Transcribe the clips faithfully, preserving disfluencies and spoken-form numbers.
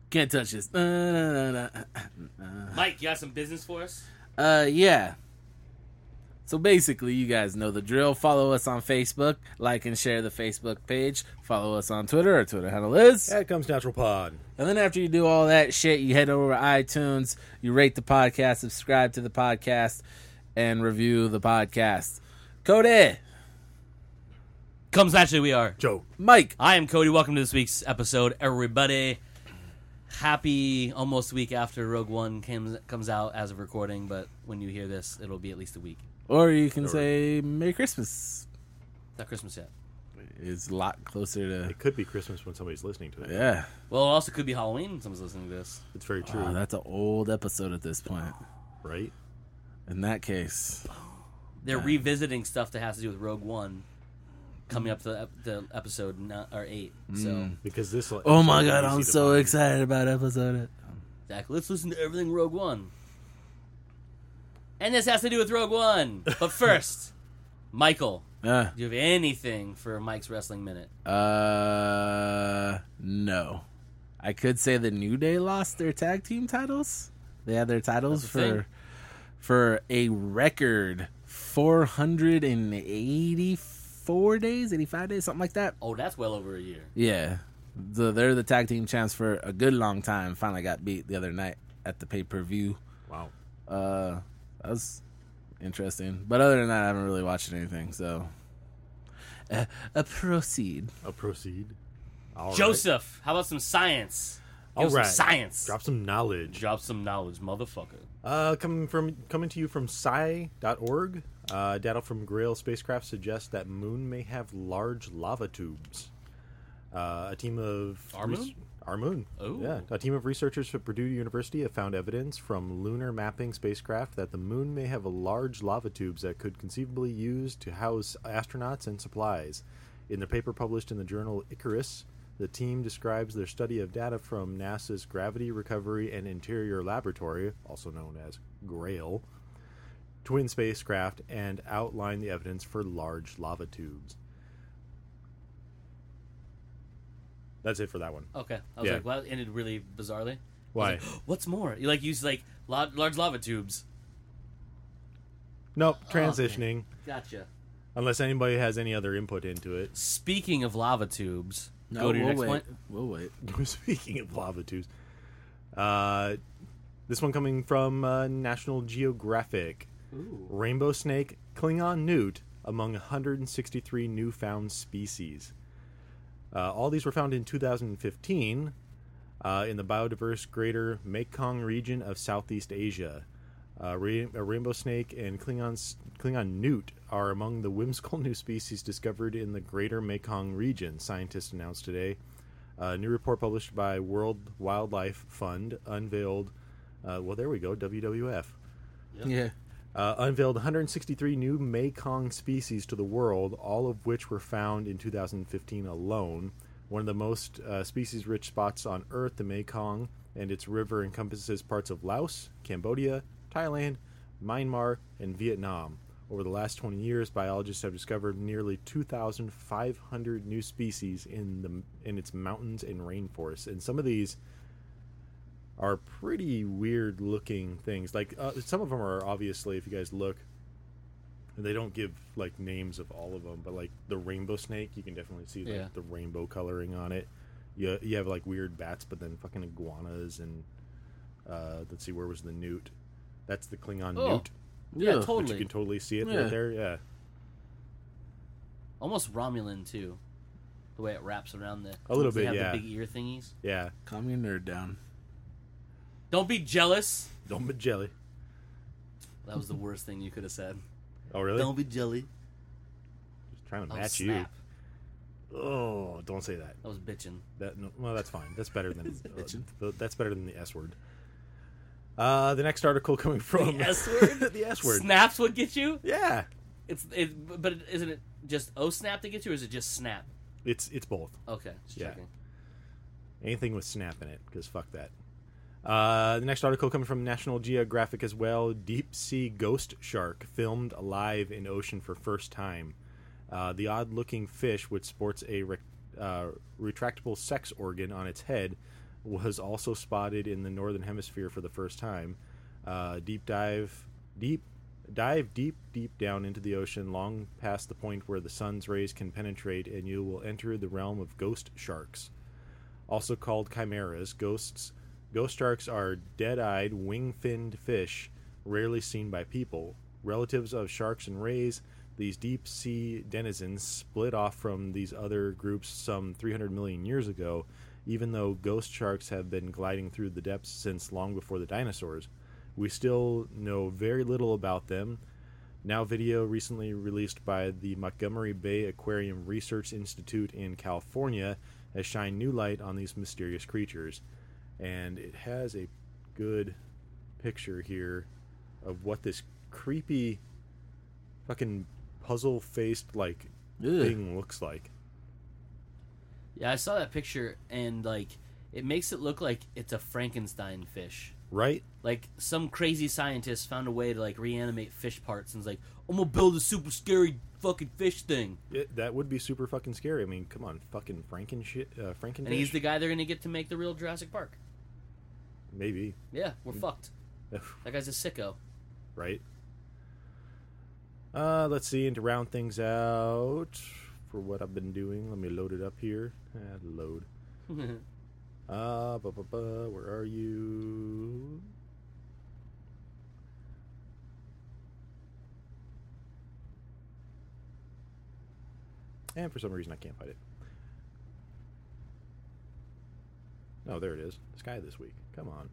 Can't touch this. Uh, uh, uh, uh, Mike, you got some business for us? uh, yeah. So basically, you guys know the drill. Follow us on Facebook. Like and share the Facebook page. Follow us on Twitter. Our Twitter handle is. That comes Natural Pod. And then after you do all that shit, you head over to iTunes. You rate the podcast, subscribe to the podcast, and review the podcast. Cody. Comes naturally, we are. Joe. Mike. I am Cody. Welcome to this week's episode, everybody. Happy almost a week after Rogue One comes comes out as of recording, but when you hear this, it'll be at least a week. Or you can Or- say Merry Christmas. Not Christmas yet. It's a lot closer to... It could be Christmas when somebody's listening to it. Yeah. Well, it also could be Halloween when someone's listening to this. It's very true, Oh, that's an old episode at this point. right? In that case. They're revisiting stuff that has to do with Rogue One coming up to the, ep- the episode nine, or eight. So, Because this. Oh my episode god, is I'm easy to so find. excited about episode eight. Zach, let's listen to everything Rogue One. And this has to do with Rogue One. But first, Michael, Uh, do you have anything for Mike's Wrestling Minute? uh, no. I could say the New Day lost their tag team titles. They had their titles That's the thing. for for a record four hundred eighty-four days, eighty-five days, something like that. Oh, that's well over a year. Yeah. The, they're the tag team champs for a good long time. Finally got beat the other night at the pay-per-view. Wow. Uh, that was interesting. But other than that, I haven't really watched anything, so... Uh, uh, proceed. I'll proceed. All right. Joseph, how about some science? Give All us some right. science. Drop some knowledge. Drop some knowledge, motherfucker. Uh, coming from coming to you from sci dot org, uh, data from Grail spacecraft suggests that Moon may have large lava tubes. Uh, a team of Our moon? Our moon. Ooh. Yeah, a team of researchers at Purdue University have found evidence from lunar mapping spacecraft that the moon may have a large lava tubes that could conceivably use to house astronauts and supplies. In the paper published in the journal Icarus, the team describes their study of data from NASA's Gravity Recovery and Interior Laboratory, also known as GRAIL, twin spacecraft, and outline the evidence for large lava tubes. That's it for that one. Okay. I was Yeah. like, well, it ended really bizarrely. I Why? was like, what's more? You like use like la- large lava tubes. Nope, transitioning. Gotcha. Unless anybody has any other input into it. Speaking of lava tubes, No, go to your we'll next wait. point. We'll wait. Speaking of lava tubes, uh, this one coming from uh, National Geographic. Rainbow snake, Klingon newt, among one hundred sixty-three newfound species. Uh, all these were found in two thousand fifteen uh, in the biodiverse Greater Mekong region of Southeast Asia. Uh, ra- a rainbow snake and Klingon, Klingon newt are among the whimsical new species discovered in the Greater Mekong region, scientists announced today. A new report published by World Wildlife Fund unveiled, uh, well, there we go, W W F. Yeah. Uh, unveiled one hundred sixty-three new Mekong species to the world, all of which were found in two thousand fifteen alone. One of the most uh, species-rich spots on Earth, the Mekong, and its river encompasses parts of Laos, Cambodia, Thailand, Myanmar, and Vietnam. Over the last twenty years, biologists have discovered nearly two thousand five hundred new species in the in its mountains and rainforests, and some of these are pretty weird looking things. Like uh, some of them are obviously, if you guys look, and they don't give like names of all of them, but like the rainbow snake, you can definitely see like Yeah. the rainbow coloring on it. You you have like weird bats, but then fucking iguanas and uh, let's see, where was the newt? That's the Klingon Oh, newt. yeah, Yeah. But totally. you can totally see it Yeah. right there. Yeah. Almost Romulan too, the way it wraps around the. A little they bit, have yeah. The big ear thingies. Yeah. Calm your nerd down. Don't be jealous. Don't be jelly. That was the worst thing you could have said. Oh really? Don't be jelly. Just trying to Oh, match snap. you. Oh, don't say that. I was bitching. That no, well, that's fine. That's better than Bitchin'. uh, that's better than the S word. Uh, the next article coming from The S word? the S word. Snaps would get you. Yeah, It's it, but isn't it just O snap that gets you, or is it just snap? it's it's both. Okay, just Yeah. checking. Anything with snap in it, because fuck that. Uh, the next article coming from National Geographic as well. Deep sea ghost shark filmed alive in ocean for first time. Uh, the odd-looking fish, which sports a re- uh, retractable sex organ on its head, was also spotted in the northern hemisphere for the first time. Uh, deep dive, deep dive deep, deep down into the ocean, long past the point where the sun's rays can penetrate, and you will enter the realm of ghost sharks, also called chimeras. Ghosts, ghost sharks are dead-eyed, wing-finned fish, rarely seen by people. Relatives of sharks and rays, these deep-sea denizens split off from these other groups some three hundred million years ago, even though ghost sharks have been gliding through the depths since long before the dinosaurs. We still know very little about them. Now video recently released by the Montgomery Bay Aquarium Research Institute in California has shined new light on these mysterious creatures. And it has a good picture here of what this creepy fucking puzzle-faced like Ugh. thing looks like. Yeah, I saw that picture, and like it makes it look like it's a Frankenstein fish. Right? Like some crazy scientist found a way to like reanimate fish parts, and was like, "I'm gonna build a super scary fucking fish thing." It, that would be super fucking scary. I mean, come on, fucking Franken shit, uh, Frankenfish. And he's the guy they're gonna get to make the real Jurassic Park. Maybe. Yeah, we're fucked. That guy's a sicko. Right. Uh, let's see, and to round things out for what I've been doing, let me load it up here. Ah, load. Uh, bu- bu- bu- where are you? And for some reason I can't find it. Oh, there it is. Sky this week. Come on.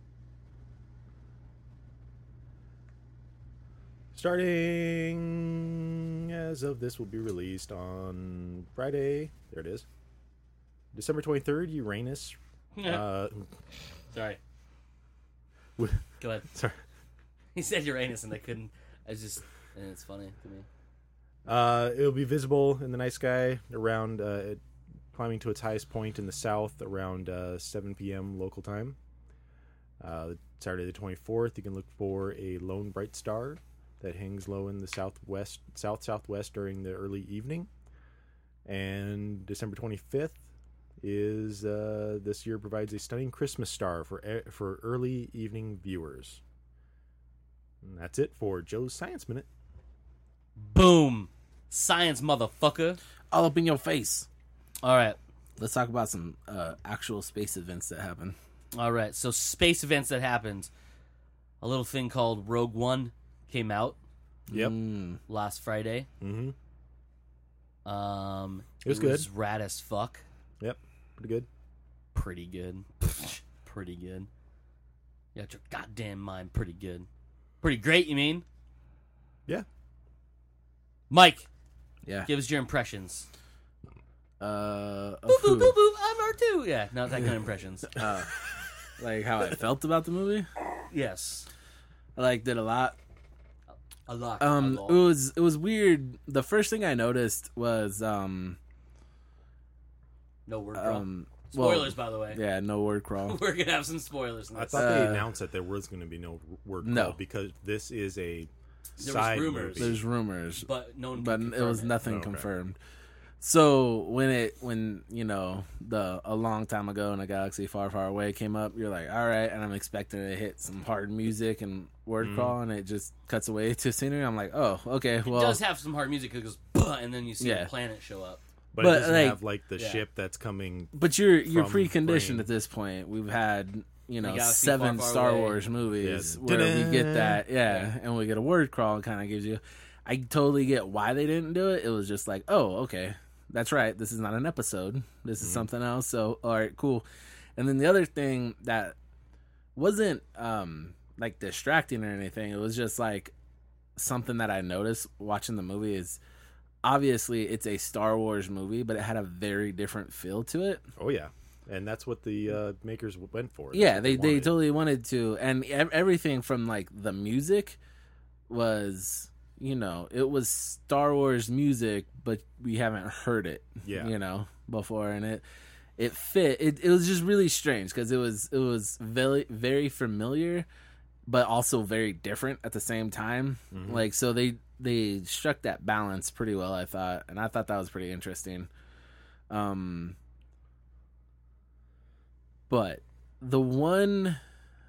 Starting as of this will be released on Friday. There it is. December twenty-third, Uranus. uh, Sorry. w- Go ahead. sorry. He said Uranus, and I couldn't. I was just, and it's funny to me. Uh, it'll be visible in the night sky around, uh, it, climbing to its highest point in the south around uh, seven p.m. local time. Uh, Saturday the twenty-fourth, you can look for a lone bright star that hangs low in the southwest, south southwest during the early evening. And December twenty-fifth is uh, this year provides a stunning Christmas star for e- for early evening viewers. And that's it for Joe's Science Minute. Boom, science, motherfucker. All up in your face. All right, Let's talk about some uh, actual space events that happen. all right. So space events that happened. A little thing called Rogue One came out Yep. Mm. last Friday. Mm-hmm. Um, It was good. rad as fuck. Yep. Pretty good. Pretty good. Pretty good. You got your goddamn mind pretty good. Pretty great, you mean? Yeah. Mike, Yeah. give us your impressions. Uh, of Boop, boop, who? boop, boop, I'm R two. Yeah, not that kind of impressions. Uh, like how I felt about the movie. Yes. I liked it a lot. A lot. Um, a it lot. was it was weird. The first thing I noticed was um No word crawl. um well, Spoilers, by the way. yeah, no word crawl. We're going to have some spoilers in I this. thought they Uh, announced that there was going to be no word No. call because this is a There was side rumors. movie. There's rumors, but no one but can it was confirm nothing Okay. confirmed. So when it when you know the a long time ago in a galaxy far far away came up, you're like, all right, and I'm expecting to hit some hard music and word Mhm. crawl, and it just cuts away to scenery. I'm like, oh, okay, It well, does have some hard music. It goes, "Buh," and then you see Yeah. a planet show up. but, but, it doesn't like- have like the Yeah. ship that's coming. but you're you're from preconditioned frame. at this point. We've had you know galaxy seven far, far Star away. Wars movies Yeah. where we get Ta-da! that, yeah, Yeah. and we get a word crawl. It kind of gives you. I totally get why they didn't do it. It was just like, oh, okay, that's right. This is not an episode. This is Mhm. something else. So, all right, cool. And then the other thing that wasn't um like distracting or anything. It was just like something that I noticed watching the movie is obviously it's a Star Wars movie, but it had a very different feel to it. Oh yeah, and that's what the uh, makers went for. That's Yeah, what they, they wanted. totally wanted to, and ev- everything from like the music was, you know, it was Star Wars music, but we haven't heard it, Yeah. you know, before, and it it fit. It it was just really strange because it was it was very very familiar, but also very different at the same time. Mhm. Like so they they struck that balance pretty well, I thought, and I thought that was pretty interesting. Um. But the one,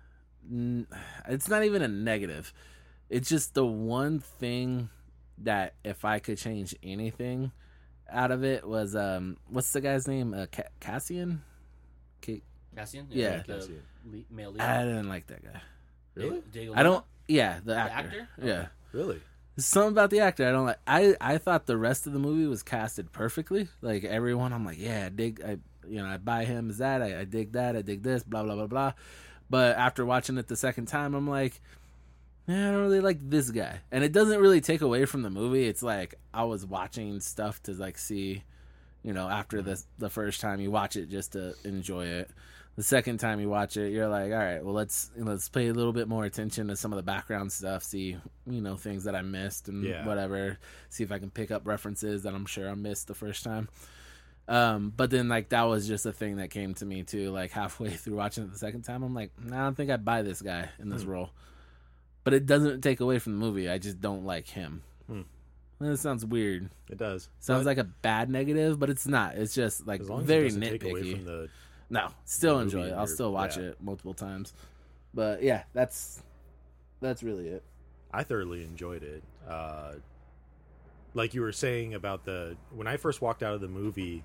it's not even a negative. It's just the one thing that if I could change anything out of it was, um, what's the guy's name? Uh, Ca- Cassian? Ca- Cassian? Yeah. the Cassian. Le- male lead. I didn't like that guy. Really? Diego I don't, Luna? yeah, the The actor. actor? Yeah. Really? Something about the actor I don't like. I, I thought the rest of the movie was casted perfectly. Like everyone, I'm like, yeah, I dig. I you know, I buy him as that. I, I dig that. I dig this. Blah blah blah blah. But after watching it the second time, I'm like, yeah, I don't really like this guy. And it doesn't really take away from the movie. It's like I was watching stuff to like see, you know, after the the first time you watch it just to enjoy it. The second time you watch it, you're like, all right, well, let's let's pay a little bit more attention to some of the background stuff, see, you know, things that I missed and Yeah. whatever, see if I can pick up references that I'm sure I missed the first time. Um, but then, like, that was just a thing that came to me, too, like, halfway through watching it the second time. I'm like, nah, I don't think I'd buy this guy in this Hmm. role. But it doesn't take away from the movie. I just don't like him. Hmm. That sounds weird. It does. Sounds But like a bad negative, but it's not. It's just, like, as long as very it doesn't take away nitpicky. from the No, still the enjoy movie it. I'll or- still watch yeah. it multiple times. But yeah, that's that's really it. I thoroughly enjoyed it. Uh, like you were saying about the when I first walked out of the movie,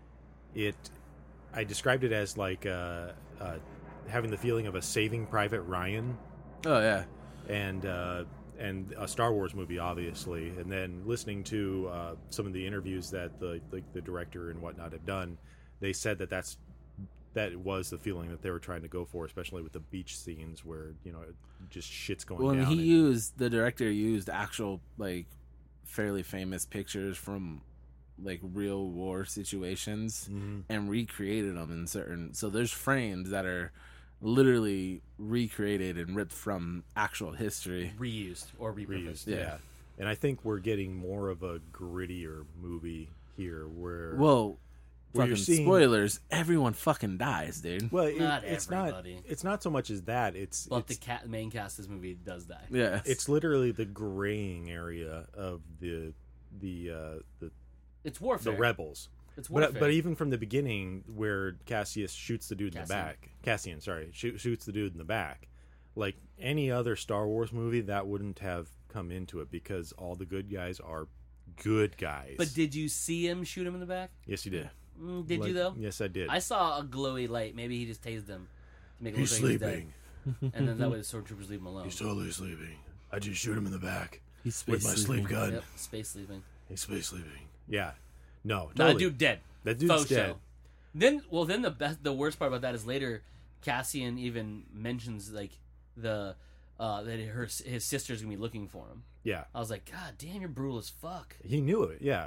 it I described it as like uh, uh, having the feeling of a Saving Private Ryan Oh yeah, and uh, and a Star Wars movie, obviously, and then listening to uh, some of the interviews that the like the director and whatnot have done, they said that that's that was the feeling that they were trying to go for, especially with the beach scenes where you know just shit's going well, down. and he and- used the director used actual like fairly famous pictures from like real war situations Mhm. and recreated them in certain. So there's frames that are literally recreated and ripped from actual history. Reused or repurposed. reused. Yeah. Yeah. And I think we're getting more of a grittier movie here where Well, Where fucking you're seeing- spoilers. Everyone fucking dies, dude. well it, Not it's everybody. not it's not so much as that it's But it's, the cat, main cast of this movie does die. Yeah, it's literally the graying area of the the uh the, It's warfare. the rebels. It's warfare. But but even from the beginning where Cassius shoots the dude in the Cassian. back. Cassian, sorry, shoot, shoots the dude in the back. Like any other Star Wars movie that wouldn't have come into it because all the good guys are good guys. But did you see him shoot him in the back? yes, you did. Mm, did Like, you though? Yes, I did. I saw a glowy light. Maybe he just tased him to make it He's look like sleeping. he's dead. And then that way the stormtroopers leave him alone. He's totally sleeping. I just shoot him in the back he's with my sleep gun. Yep, space sleeping. He's space sleeping. Yeah. No, Nah, totally. dude dead. That dude's Faux dead. show. Then, well, then the best, the worst part about that is later, Cassian even mentions like the uh, that her his sister's gonna be looking for him. Yeah. I was like, God damn, you're brutal as fuck. He knew it. Yeah.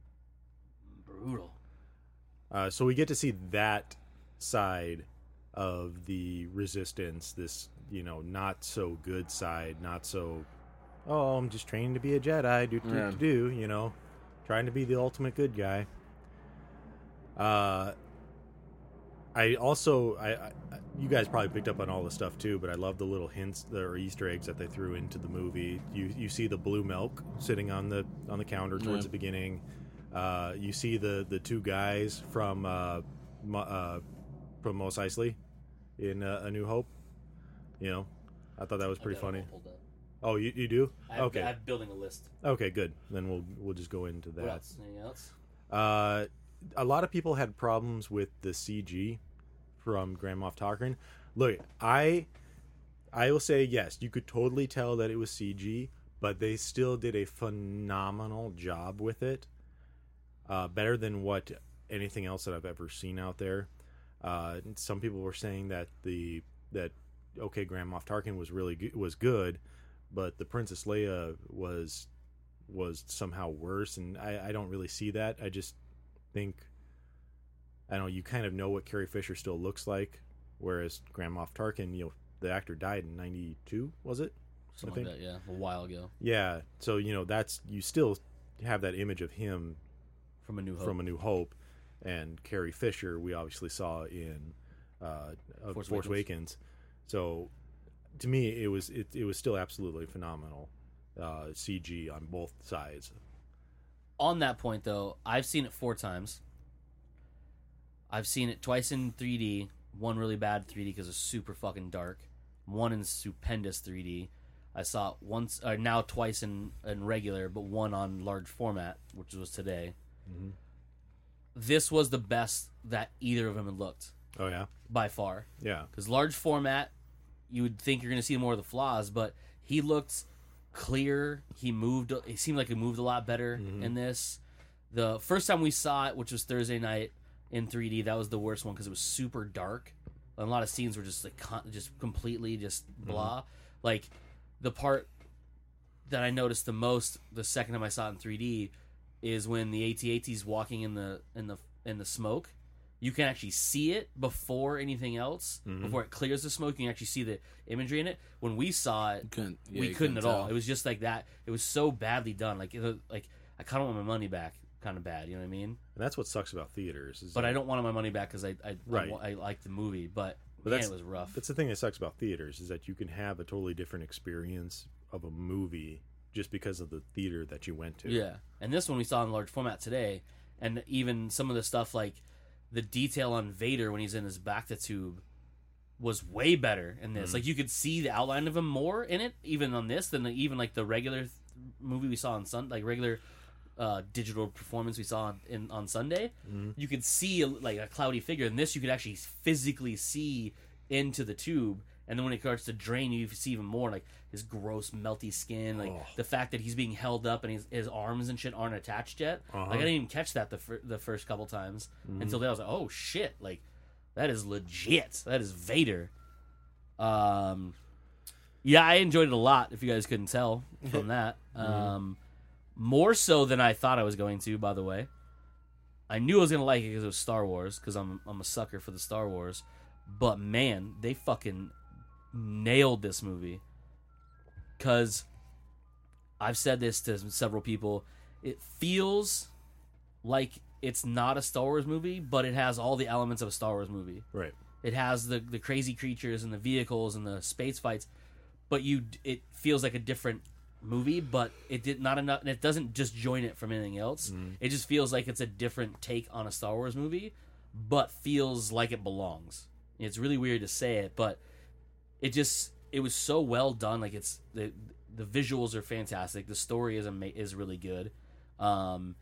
Brutal. Uh, so we get to see that side of the resistance, this, you know, not so good side, not so, oh, I'm just training to be a Jedi, do, do, Yeah. do, do, you know, trying to be the ultimate good guy. Uh, I also, I, I, you guys probably picked up on all the stuff too, but I love the little hints or Easter eggs that they threw into the movie. You you see the blue milk sitting on the on the counter towards Yeah. the beginning. Uh, you see the the two guys from uh, Mo- uh, from Mos Eisley in uh, A New Hope. You know, I thought that was pretty I've got it funny. all pulled up. Oh, you you do? I have, Okay, I'm building a list. okay, good. Then we'll we'll just go into What that. else? Anything else? Uh, a lot of people had problems with the C G from Grand Moff Tarkin. Look, I I will say yes, you could totally tell that it was C G, but they still did a phenomenal job with it. Uh, better than what anything else that I've ever seen out there. Uh, some people were saying that the that okay, Grand Moff Tarkin was really go- was good, but the Princess Leia was was somehow worse, and I, I don't really see that. I just think I don't know. You kind of know what Carrie Fisher still looks like, whereas Grand Moff Tarkin, you know, the actor died in ninety-two, was it? Something I like that, yeah. A while ago. Yeah. So you know that's you still have that image of him From A New Hope. from A New Hope, and Carrie Fisher we obviously saw in uh, uh, Force Force, Awakens. Awakens. So to me, it was it, it was still absolutely phenomenal uh, C G on both sides. On that point, though, I've seen it four times. I've seen it twice in three D one really bad three D because it's super fucking dark, one in stupendous three D. I saw it once, or now twice in, in regular, but one on large format, which was today. Mm-hmm. This was the best that either of them had looked. Oh, yeah? By far. Yeah. Because large format, you would think you're going to see more of the flaws, but he looked clear. He moved, it seemed like he moved a lot better mm-hmm. in this. The first time we saw it, which was Thursday night in three D, that was the worst one because it was super dark. And a lot of scenes were just like just completely just blah. Mm-hmm. Like the part that I noticed the most the second time I saw it in three D is when the A T A T's walking in the in the in the smoke. You can actually see it before anything else. Mm-hmm. Before it clears the smoke, you can actually see the imagery in it. When we saw it, couldn't, yeah, we couldn't, couldn't at all. tell. It was just like that. It was so badly done. Like, it, like I kind of want my money back. Kind of bad, you know what I mean? And that's what sucks about theaters. Is but that, I don't want my money back because I I, right. I I like the movie, but, but man, that's, it was rough. That's the thing that sucks about theaters is that you can have a totally different experience of a movie just because of the theater that you went to. Yeah, and this one we saw in large format today, and even some of the stuff like the detail on Vader when he's in his Bacta tube was way better in this. Mm. Like you could see the outline of him more in it, even on this than the, even like the regular th- movie we saw on Sun, like regular. Uh, digital performance we saw on, in, on Sunday, mm-hmm. you could see a, like a cloudy figure. In this, you could actually physically see into the tube, and then when it starts to drain, you see even more like his gross, melty skin, like oh. the fact that he's being held up and his, his arms and shit aren't attached yet. Uh-huh. Like I didn't even catch that the fir- the first couple times mm-hmm. until then. I was like, oh shit, like that is legit. That is Vader. Um, yeah, I enjoyed it a lot. If you guys couldn't tell from that. mm-hmm. Um. More so than I thought I was going to, by the way. I knew I was going to like it because it was Star Wars, because I'm, I'm a sucker for the Star Wars. But, man, they fucking nailed this movie. Because I've said this to several people. It feels like it's not a Star Wars movie, but it has all the elements of a Star Wars movie. Right. It has the, the crazy creatures and the vehicles and the space fights. But you, it feels like a different movie, but it did not enough, and it doesn't just join it from anything else. Mm. It just feels like it's a different take on a Star Wars movie, but feels like it belongs. It's really weird to say it, but it just it was so well done. Like it's the the visuals are fantastic. The story is ama- is really good. Um,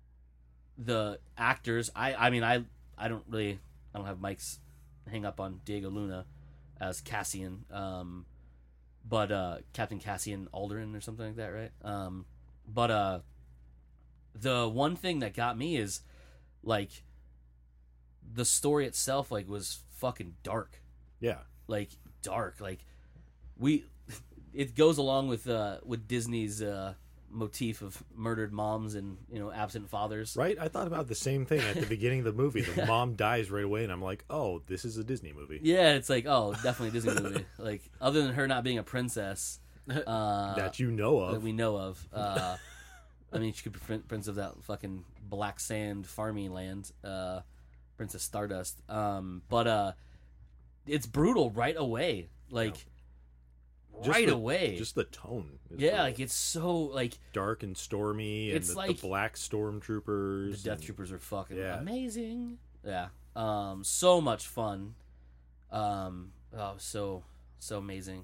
the actors, I I mean I I don't really I don't have Mike's hang up on Diego Luna as Cassian. Um, But uh, Captain Cassian Alderaan or something like that, right? Um, but uh, the one thing that got me is like the story itself, like was fucking dark. Yeah, like dark. Like we, it goes along with uh, with Disney's uh, motif of murdered moms and you know absent fathers. Right. I thought about the same thing at the beginning of the movie. The mom dies right away, and I'm like, oh, this is a Disney movie. Yeah, it's like, oh, definitely a Disney movie. Like, other than her not being a princess, uh, that you know of, that we know of. Uh, I mean, she could be prince of that fucking black sand farming land, uh, Princess Stardust. Um, but uh, it's brutal right away. Like. Yeah. Just right the, away, just the tone. Yeah, the, like it's so like dark and stormy, and it's the, like the black stormtroopers. The Death and, Troopers are fucking yeah. amazing. Yeah, um, so much fun. Um, oh, so so amazing.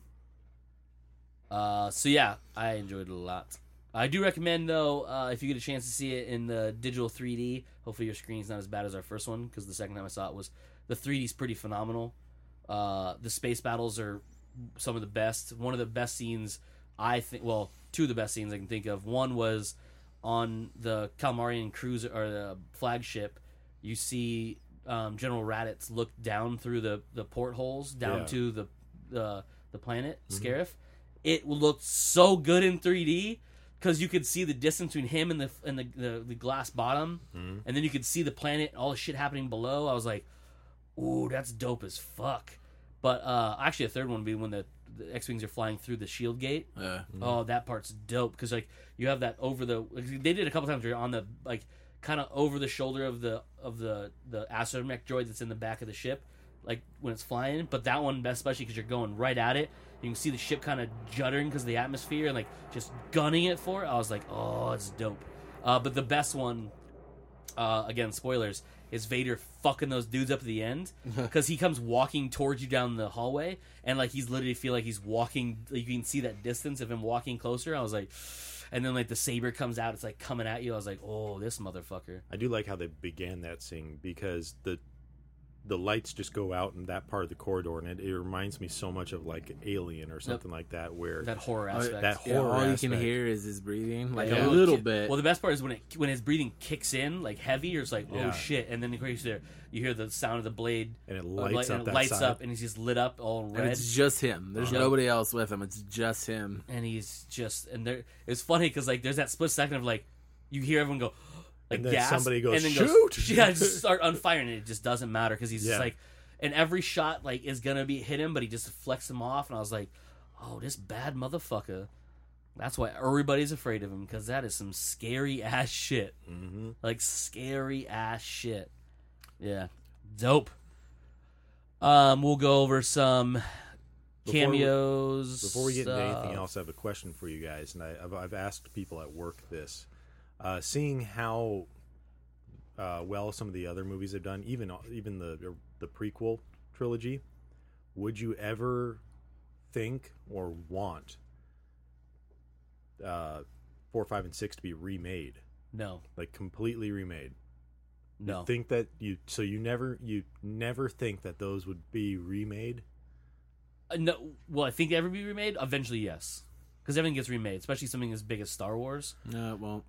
Uh, so yeah, I enjoyed it a lot. I do recommend though, uh, if you get a chance to see it in the digital three D. Hopefully your screen's not as bad as our first one, because the second time I saw it was the three D's pretty phenomenal. Uh, the space battles are some of the best. One of the best scenes, I think. Well, two of the best scenes I can think of. One was on the Calmarian cruiser or the flagship. You see um, General Raditz look down through the, the portholes down yeah. to the the the planet mm-hmm. Scarif. It looked so good in three D because you could see the distance between him and the and the the, the glass bottom, mm-hmm. and then you could see the planet, all the shit happening below. I was like, ooh, that's dope as fuck. But uh, actually, a third one would be when the, the X-Wings are flying through the shield gate. Yeah. Mm-hmm. Oh, that part's dope because like you have that over the. They did it a couple times where you're on the like kind of over the shoulder of the of the the astromech droid that's in the back of the ship, like when it's flying. But that one, especially because you're going right at it, you can see the ship kind of juddering because of the atmosphere and like just gunning it for it. I was like, oh, it's dope. Uh, but the best one, uh, again, spoilers, is Vader fucking those dudes up at the end, because he comes walking towards you down the hallway, and like he's literally feel like he's walking. Like, you can see that distance of him walking closer. I was like, and then like the saber comes out, it's like coming at you. I was like, oh, this motherfucker. I do like how they began that scene, because the the lights just go out in that part of the corridor, and it, it reminds me so much of like Alien or something yep. like that, where that horror aspect. That yeah, horror all aspect. you can hear is his breathing, like yeah. a little bit. Well, the best part is when it when his breathing kicks in like heavy, you're just like, oh yeah. shit, and then the crazy there, you hear the sound of the blade, and it lights uh, up. and it that lights side. up, and he's just lit up all red. And it's just him. There's Uh-huh. nobody else with him. It's just him. And he's just and there. It's funny because like there's that split second of like you hear everyone go. Like and then gasp, somebody goes, and then shoot! Goes, yeah, just start on fire, and it just doesn't matter because he's yeah. just like, and every shot like is gonna be hit him, but he just deflects him off, and I was like, oh, this bad motherfucker. That's why everybody's afraid of him, because that is some scary ass shit, mm-hmm. like scary ass shit. Yeah, dope. Um, we'll go over some cameos. Before we, before we get into stuff. anything else, I have a question for you guys, and I, I've, I've asked people at work this. Uh, seeing how uh, well some of the other movies have done, even even the the prequel trilogy, would you ever think or want uh, four, five, and six to be remade? No, like completely remade. no. You think that you so you never you never think that those would be remade? Uh, no. Well, I think they ever be remade. Eventually, yes, because everything gets remade, especially something as big as Star Wars. No, it won't.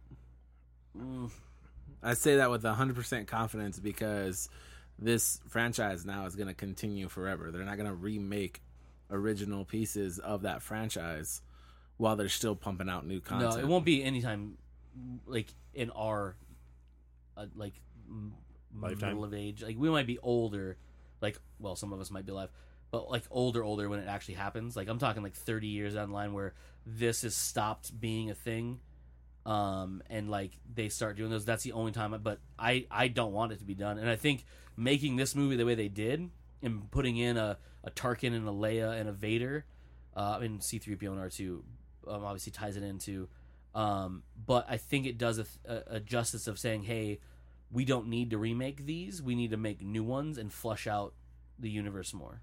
Mm. I say that with one hundred percent confidence because this franchise now is going to continue forever. They're not going to remake original pieces of that franchise while they're still pumping out new content. No, it won't be anytime like in our uh, like m- Lifetime? middle of age. Like we might be older, like well, some of us might be alive, but like older, older when it actually happens. Like I'm talking like thirty years down the line where this has stopped being a thing. Um, and like they start doing those. That's the only time. I, but I, I don't want it to be done. And I think making this movie the way they did and putting in a, a Tarkin and a Leia and a Vader, uh, and C three P O and R two, um, obviously ties it into. Um, but I think it does a, a, a justice of saying, hey, we don't need to remake these. We need to make new ones and flush out the universe more.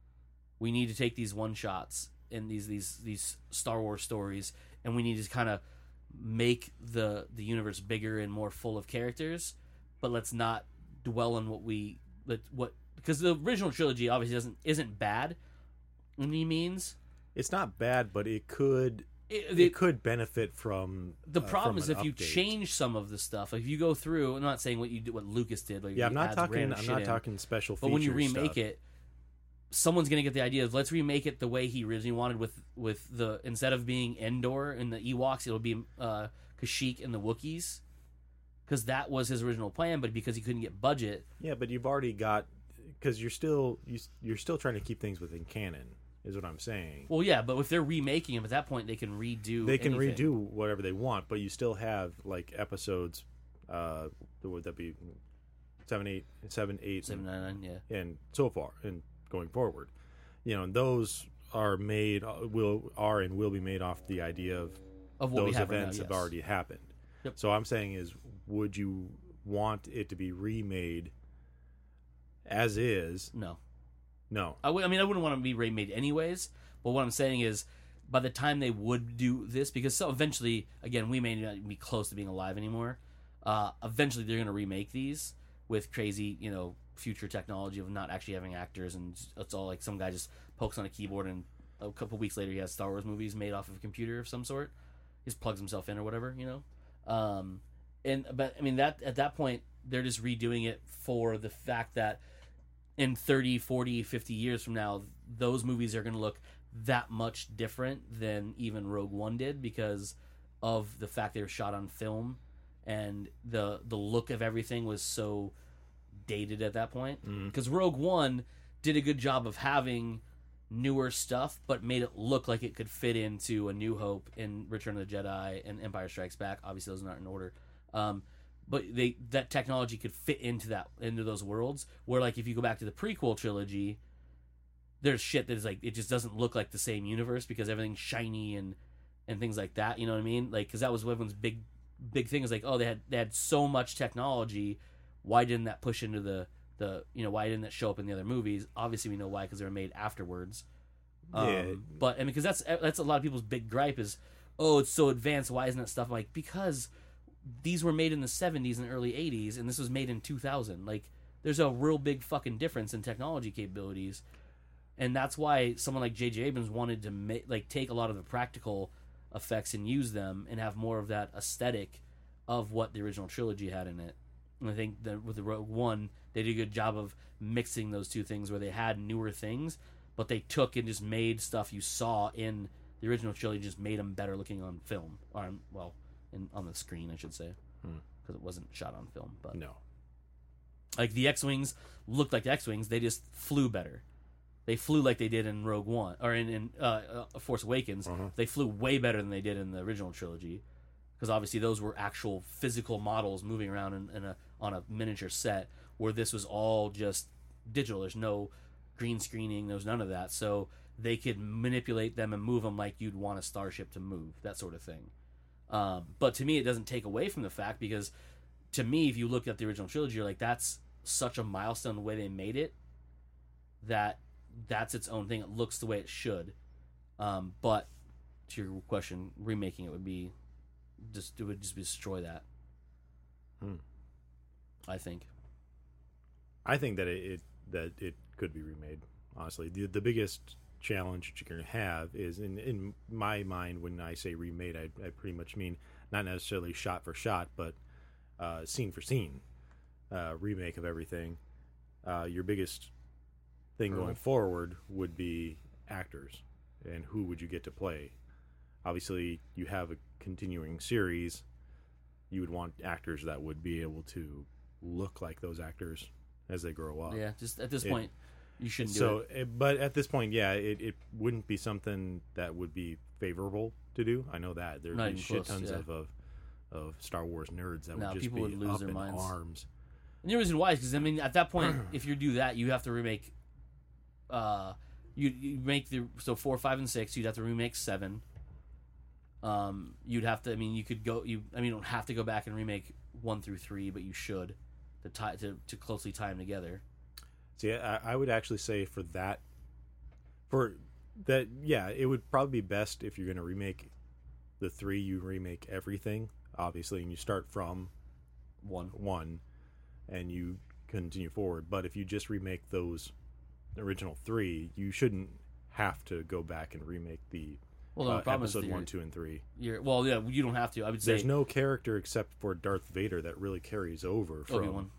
We need to take these one shots in these these these Star Wars stories, and we need to kind of make the the universe bigger and more full of characters, but let's not dwell on what we let what because the original trilogy obviously doesn't isn't bad in any means. It's not bad, but it could It, it, it- could benefit from the uh, problem from is an if you update. change some of the stuff, if you go through, I'm not saying what you do, what Lucas did. Like Yeah, I'm he not adds talking. random I'm shit not in. talking special features. But when you remake stuff. it, someone's gonna get the idea of let's remake it the way he originally wanted with with the instead of being Endor and the Ewoks, it'll be uh, Kashyyyk and the Wookiees, because that was his original plan. But because he couldn't get budget, yeah, but you've already got because you're still you, you're still trying to keep things within canon, is what I'm saying. well, yeah. But if they're remaking him at that point, they can redo. They can anything. redo whatever they want, but you still have like episodes. Uh, would that be seven, eight, seven, eight, seven nine nine. Yeah. and so far and going forward, you know, and those are made uh, will are and will be made off the idea of Of what we those have right now, events have yes. already happened. Yep. So I'm saying is, would you want it to be remade as is? No. No. I, w- I mean, I wouldn't want to be remade anyways. But what I'm saying is, by the time they would do this, because so eventually, again, we may not be close to being alive anymore. Uh, eventually, they're going to remake these with crazy, you know, future technology of not actually having actors, and it's all like some guy just pokes on a keyboard, and a couple weeks later, he has Star Wars movies made off of a computer of some sort. He just plugs himself in or whatever, you know. Um, and but I mean that at that point, they're just redoing it for the fact that in thirty, forty, fifty years from now, those movies are going to look that much different than even Rogue One did because of the fact they were shot on film and the the look of everything was so dated at that point. Because Rogue One did a good job of having newer stuff, but made it look like it could fit into A New Hope and Return of the Jedi and Empire Strikes Back. Obviously, those aren't in order. Um, but they that technology could fit into that into those worlds. Where like if you go back to the prequel trilogy, there's shit that is like it just doesn't look like the same universe because everything's shiny and and things like that. You know what I mean? Like because that was everyone's big big thing is like oh they had they had so much technology. why didn't that push into the the you know why didn't that show up in the other movies? Obviously, we know why because they were made afterwards. Um, Yeah. But I mean, because that's that's a lot of people's big gripe is, oh, it's so advanced. Why isn't that stuff like because these were made in the seventies and early eighties, and this was made in two thousand. Like, there's a real big fucking difference in technology capabilities, and that's why someone like J J Abrams wanted to make like take a lot of the practical effects and use them and have more of that aesthetic of what the original trilogy had in it. And I think that with the Rogue One, they did a good job of mixing those two things where they had newer things, but they took and just made stuff you saw in the original trilogy, just made them better looking on film, or on, well, in, on the screen, I should say, because Hmm. it wasn't shot on film. But No. like the X-wings looked like X-wings, they just flew better. They flew like they did in Rogue One or in, in uh, uh, Force Awakens. Uh-huh. They flew way better than they did in the original trilogy, because obviously those were actual physical models moving around in, in a on a miniature set, where this was all just digital. There's no green screening. There's none of that. So they could manipulate them and move them like you'd want a starship to move, that sort of thing. Um, but to me, it doesn't take away from the fact, because to me, if you look at the original trilogy, you're like, that's such a milestone the way they made it, that that's its own thing. It looks the way it should. Um, but to your question, remaking it would be just it would just destroy that. Hmm. I think. I think that it, it that it could be remade. Honestly, the the biggest challenge that you're going to have is in in my mind when I say remade, I, I pretty much mean not necessarily shot for shot, but uh, scene for scene uh, remake of everything. Uh, your biggest thing Earl. going forward would be actors and who would you get to play. Obviously, you have a continuing series. You would want actors that would be able to look like those actors as they grow up. Yeah, just at this It- point, you shouldn't do So, it. it, but at this point, yeah, it, it wouldn't be something that would be favorable to do. I know that there'd Not be even shit close, tons yeah. of, of of Star Wars nerds that No, would just people be would lose up their in minds. arms. And the reason why is because I mean, at that point, if you do that, you have to remake. Uh, you you make the so four, five, and six. You'd have to remake seven. Um, you'd have to. I mean, you could go. You I mean, you don't have to go back and remake one through three, but you should to tie to, to closely tie them together. See, I, I would actually say for that, for that, yeah, it would probably be best if you're going to remake the three, you remake everything, obviously, and you start from One. one and you continue forward. But if you just remake those original three, you shouldn't have to go back and remake the Well, no, uh, the problem is episode that one, you're- two, and three. You're, well, yeah, you don't have to. I would say There's no character except for Darth Vader that really carries over from. Obi-Wan.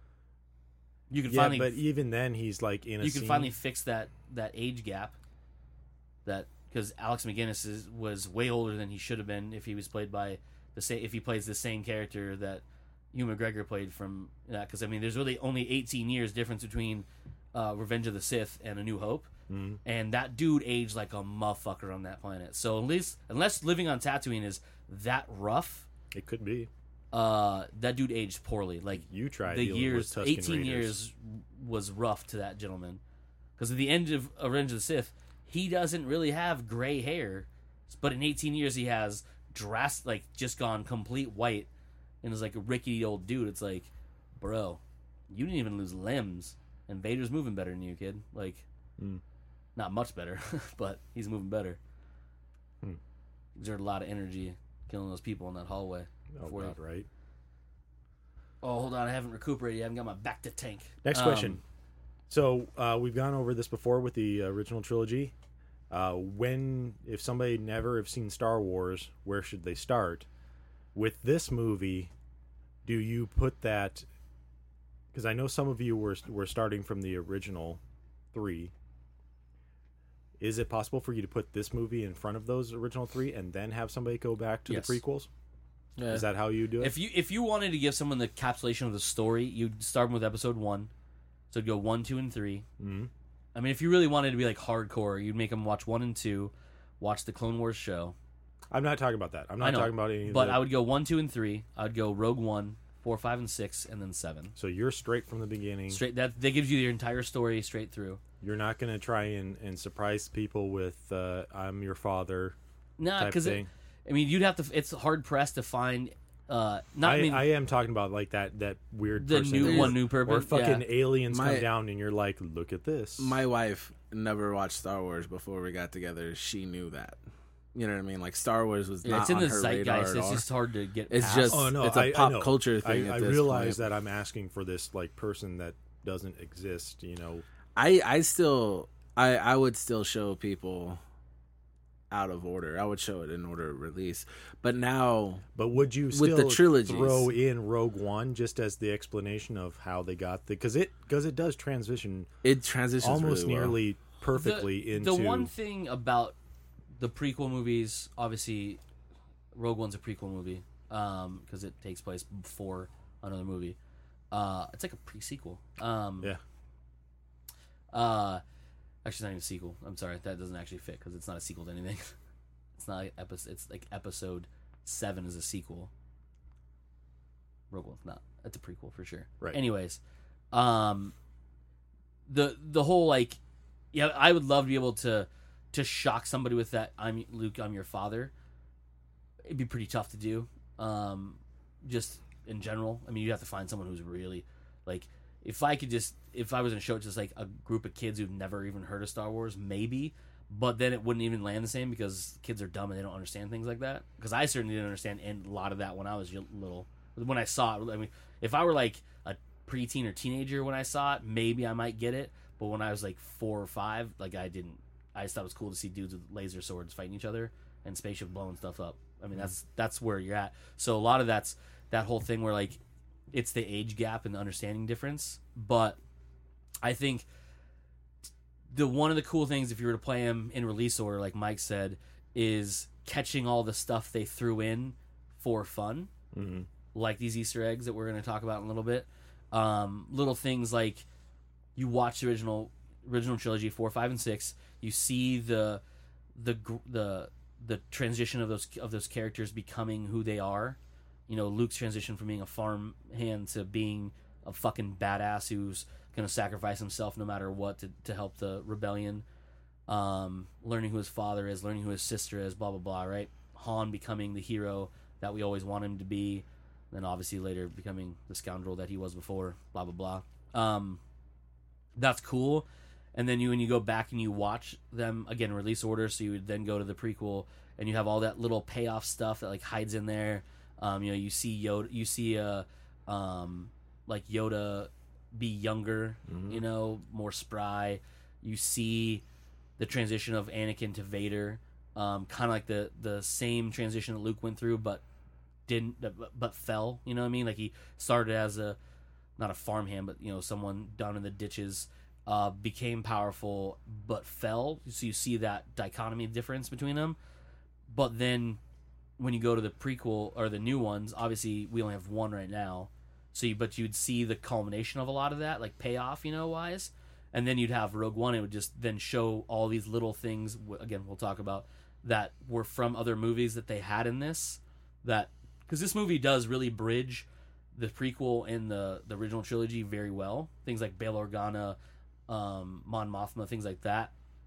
You can Yeah, finally but even then, he's like in a you can scene. finally fix that that age gap. That because Alex McGinnis is, was way older than he should have been if he was played by the same if he plays the same character that Ewan McGregor played from that. Because I mean, there's really only eighteen years difference between uh, Revenge of the Sith and A New Hope, Mhm. and that dude aged like a motherfucker on that planet. So at least unless living on Tatooine is that rough, It could be. uh, that dude aged poorly. Like You tried the dealing years, with Tusken eighteen Raiders. years was rough to that gentleman. Because at the end of Revenge of the Sith, he doesn't really have gray hair, but in eighteen years he has drastic, like just gone complete white, and is like a rickety old dude. It's like, bro, you didn't even lose limbs, and Vader's moving better than you, kid. Like, Hmm. not much better, but he's moving better. Hmm. Exerted a lot of energy killing those people in that hallway. Oh, before he- God, right. Oh, hold on, I haven't recuperated. I haven't got my back to tank. Next Um, question. So uh, we've gone over this before with the original trilogy. Uh, when, if somebody never have seen Star Wars, where should they start? With this movie, do you put that? Because I know some of you were were starting from the original three. Is it possible for you to put this movie in front of those original three and then have somebody go back to Yes. the prequels? Yeah. Is that how you do it? If you if you wanted to give someone the encapsulation of the story, you'd start with episode one. So it'd go one, two, and three. Mhm. I mean, if you really wanted to be like hardcore, you'd make them watch one and two, watch the Clone Wars show. I'm not talking about that. I'm I not know, talking about any of But the, I would go one, two, and three. I would go Rogue One, four, five, and six, and then seven. So you're straight from the beginning. Straight that that gives you your entire story straight through. You're not going to try and, and surprise people with uh, "I'm your father" Nah, type because thing. I mean, you'd have to. It's hard pressed to find Uh, not I, I mean, I am talking about like that that weird the person new where- one, new where purpose. fucking yeah. aliens My- come down and you're like, look at this. My wife never watched Star Wars before we got together. She knew that. You know what I mean? Like Star Wars was Yeah, not it's in on the her radar zeitgeist. at It's all. just hard to get. It's past. just- oh no, it's a I, pop I know. culture thing I, at I this realize point. that I'm asking for this like person that doesn't exist. You know, I I still I I would still show people out of order. I would show it in order of release. But now but would you With still the trilogies. throw in Rogue One just as the explanation of how they got the because it because it does transition it transitions almost really well. nearly perfectly the, into the one thing about the prequel movies. Obviously, Rogue One's a prequel movie because it takes place before another movie. Uh, it's like a pre-sequel. Um, yeah. Uh, actually, it's not even a sequel. I'm sorry, that doesn't actually fit because it's not a sequel to anything. It's not like episode. It's like episode seven is a sequel. Rogue One's not. That's a prequel for sure. Right. Anyways, um, the the whole like, yeah, I would love to be able to to shock somebody with that. I'm Luke. I'm your father. It'd be pretty tough to do. Um, just in general. I mean, you'd have to find someone who's really like. If I could just, if I was going to show it to just like a group of kids who've never even heard of Star Wars, maybe, but then it wouldn't even land the same because kids are dumb and they don't understand things like that. Because I certainly didn't understand and a lot of that when I was little. When I saw it, I mean, if I were like a preteen or teenager when I saw it, maybe I might get it. But when I was like four or five, like I didn't. I just thought it was cool to see dudes with laser swords fighting each other and spaceship blowing stuff up. I mean, that's that's where you're at. So a lot of that's that whole thing where like. It's the age gap and the understanding difference, but I think the one of the cool things if you were to play them in release order, like Mike said, is catching all the stuff they threw in for fun, Mhm. like these Easter eggs that we're going to talk about in a little bit. Um, little things like you watch the original original trilogy four, five, and six. You see the the gr- the the transition of those of those characters becoming who they are. You know, Luke's transition from being a farm hand to being a fucking badass who's going to sacrifice himself no matter what to, to help the rebellion. Um, learning who his father is, learning who his sister is, blah, blah, blah, right? Han becoming the hero that we always want him to be. Then obviously later becoming the scoundrel that he was before, blah, blah, blah. Um, that's cool. And then you when you go back and you watch them, again, release order, so you would then go to the prequel and you have all that little payoff stuff that like hides in there. Um, you know, you see Yoda, you see uh, um, like Yoda be younger, Mhm. you know, more spry. You see the transition of Anakin to Vader, um, kind of like the the same transition that Luke went through, but didn't, but, but fell. You know what I mean? Like he started as a not a farmhand, but you know, someone down in the ditches, uh, became powerful, but fell. So you see that dichotomy difference between them, but then. When you go to the prequel or the new ones, obviously we only have one right now. So, you, but you'd see the culmination of a lot of that, like payoff, you know, wise. And then you'd have Rogue One. It would just then show all these little things. Again, we'll talk about that were from other movies that they had in this. That because this movie does really bridge the prequel and the the original trilogy very well. Things like Bail Organa, um, Mon Mothma, things like that.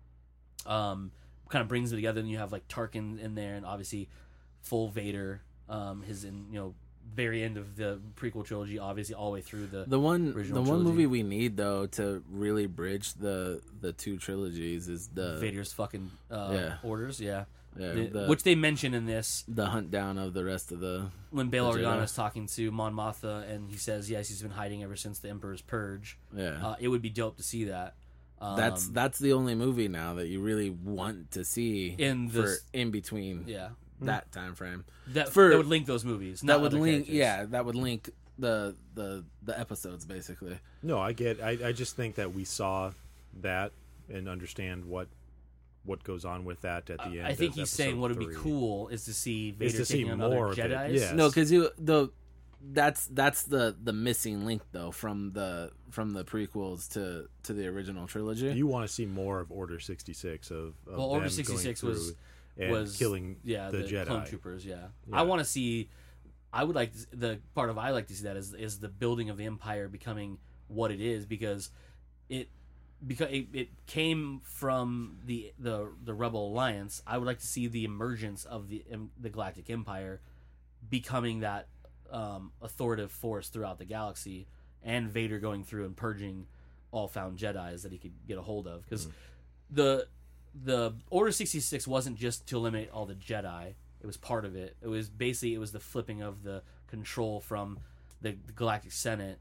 Um, kind of brings it together. And you have like Tarkin in there, and obviously. Full Vader, um, his in you know very end of the prequel trilogy, obviously all the way through the The one the original one trilogy. movie we need though to really bridge the the two trilogies is the Vader's fucking uh, Yeah. orders, yeah, yeah, The- the, which they mention in this the hunt down of the rest of the when Bail the Organa Jedi. is talking to Mon Mothma, and he says, "Yes, he's been hiding ever since the Emperor's Purge." yeah. Uh, it would be dope to see that. Um, that's that's the only movie now that you really want to see In for this- in between yeah. that time frame. That, For- that would link those movies. That not would other link, characters. yeah, that would link the the the episodes basically. No, I get. I, I just think that we saw that and understand what what goes on with that at the end. I think of he's saying episode what would be three. cool is to see Is Vader to see taking on other more of it, Jedis. yes. No, because you the that's that's the the missing link though from the from the prequels to to the original trilogy. You want to see more of Order sixty-six of, of Well, Order them sixty-six going was- through and was killing yeah the, the, Jedi. clone troopers. Yeah, Yeah. I want to see. I would like to, the part of I like to see that is is the building of the Empire becoming what it is because it because it, it came from the the the Rebel Alliance. I would like to see the emergence of the um, the Galactic Empire becoming that um, authoritative force throughout the galaxy, and Vader going through and purging all found Jedis that he could get a hold of. Because mm. the the Order sixty-six wasn't just to eliminate all the Jedi. It was part of it. It was basically it was the flipping of the control from the, the Galactic Senate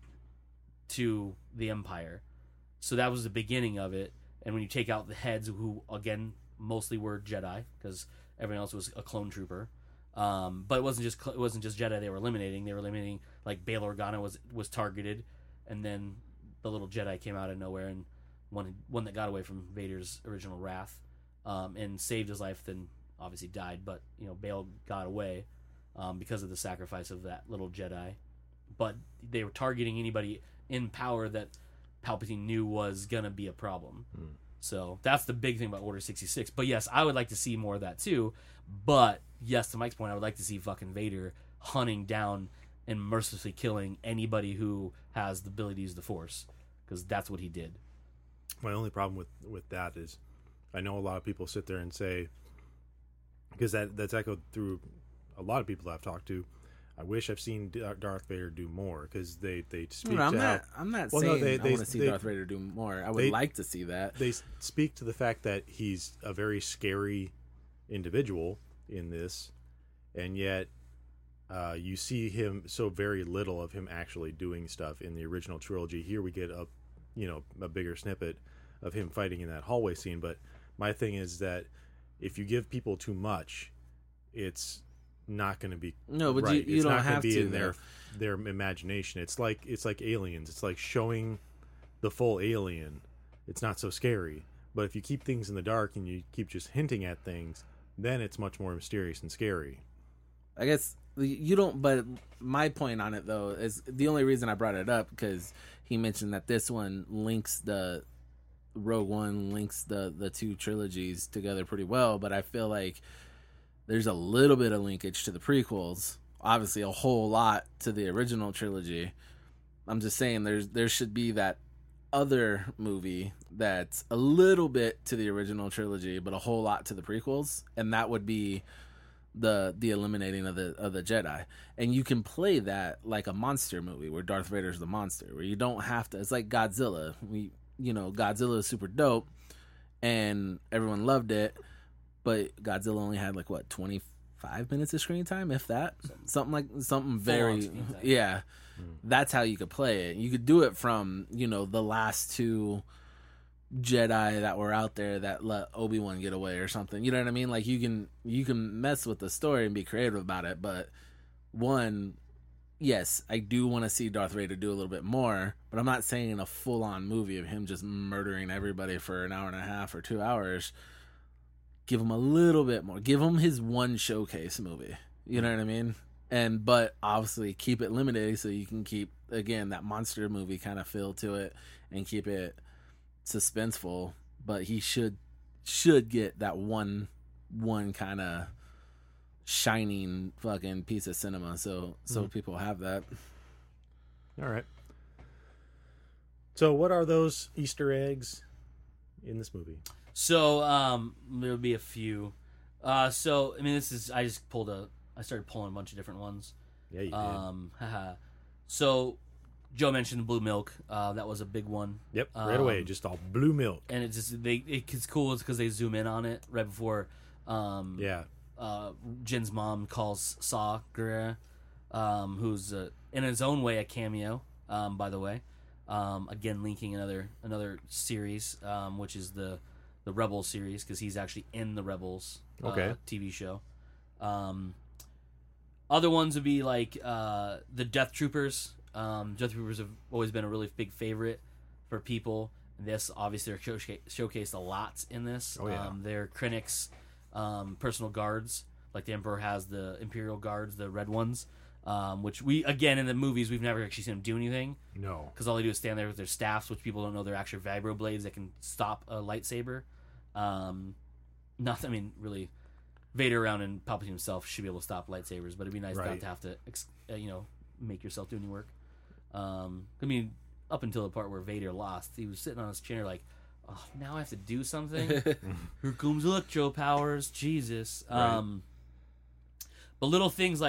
to the Empire. So that was the beginning of it. And when you take out the heads, who again mostly were Jedi, because everyone else was a clone trooper. Um, but it wasn't just it wasn't just Jedi they were eliminating. They were eliminating, like, Bail Organa was was targeted, and then the little Jedi came out of nowhere, and one one that got away from Vader's original wrath, um, and saved his life. Then obviously died, but you know Bail got away um, because of the sacrifice of that little Jedi. But they were targeting anybody in power that Palpatine knew was gonna be a problem. Hmm. So that's the big thing about Order sixty-six. But yes, I would like to see more of that too. But yes, to Mike's point, I would like to see fucking Vader hunting down and mercilessly killing anybody who has the ability to use the Force, because that's what he did. My only problem with, with that is, I know a lot of people sit there and say, because that that's echoed through a lot of people I've talked to, I wish I've seen Darth Vader do more, because they, they speak no, I'm to not, how... I'm not well, saying no, they, I they, want to see they, Darth Vader do more. I would they, like to see that. They speak to the fact that he's a very scary individual in this, and yet uh, you see him so very little of him actually doing stuff in the original trilogy. Here we get a, you know, a bigger snippet of him fighting in that hallway scene. But my thing is that if you give people too much, it's not going to be no, but right. you, you it's don't not have be to in their their imagination. It's like it's like Aliens. It's like showing the full alien. It's not so scary. But if you keep things in the dark and you keep just hinting at things, then it's much more mysterious and scary. I guess you don't. But my point on it, though, is the only reason I brought it up because he mentioned that this one links the Rogue One links the the two trilogies together pretty well. But I feel like there's a little bit of linkage to the prequels. Obviously, a whole lot to the original trilogy. I'm just saying there's there should be that other movie that's a little bit to the original trilogy, but a whole lot to the prequels, and that would be the the eliminating of the of the Jedi. And you can play that like a monster movie where Darth Vader's the monster, where you don't have to. It's like Godzilla. We you know Godzilla is super dope, and everyone loved it. But Godzilla only had like what twenty-five minutes of screen time, if that, something like something very, yeah. Mm. That's how you could play it. You could do it from you know the last two Jedi that were out there that let Obi-Wan get away or something. You know what I mean? Like you can you can mess with the story and be creative about it. But one, yes, I do want to see Darth Vader do a little bit more. But I'm not saying a full-on movie of him just murdering everybody for an hour and a half or two hours. Give him a little bit more. Give him his one showcase movie. You know what I mean? And but obviously keep it limited so you can keep again that monster movie kind of feel to it and keep it suspenseful. But he should should get that one one kind of shining fucking piece of cinema. So so mm-hmm. people have that. All right. So what are those Easter eggs in this movie? So um, there'll be a few. Uh, so I mean, this is I just pulled a. I started pulling a bunch of different ones. Yeah, you did. Um, haha. So Joe mentioned the blue milk. Uh, that was a big one. Yep, right um, away, just all blue milk. And it's just they. It's cool. It's because they zoom in on it right before. Um, yeah. Uh, Jin's mom calls Saw Gerrera, um, who's uh, in his own way a cameo. Um, by the way, um, again linking another another series, um, which is the. the Rebels series, because he's actually in the Rebels uh, okay. T V show. Um, other ones would be like uh, the Death Troopers. Um, Death Troopers have always been a really big favorite for people. And this, obviously, are showca- showcased a lot in this. Oh, yeah. Um, they're Krennic's um, personal guards. Like the Emperor has the Imperial Guards, the red ones. Um, which we, again, in the movies, we've never actually seen them do anything. No. Because all they do is stand there with their staffs, which people don't know they're actually vibro blades that can stop a lightsaber. Um, not, I mean, really, Vader around and Palpatine himself should be able to stop lightsabers, but it'd be nice right. not to have to, uh, you know, make yourself do any work. Um, I mean, up until the part where Vader lost, he was sitting on his chair like, oh, now I have to do something? Here comes electro powers, Jesus. Right. Um, but little things like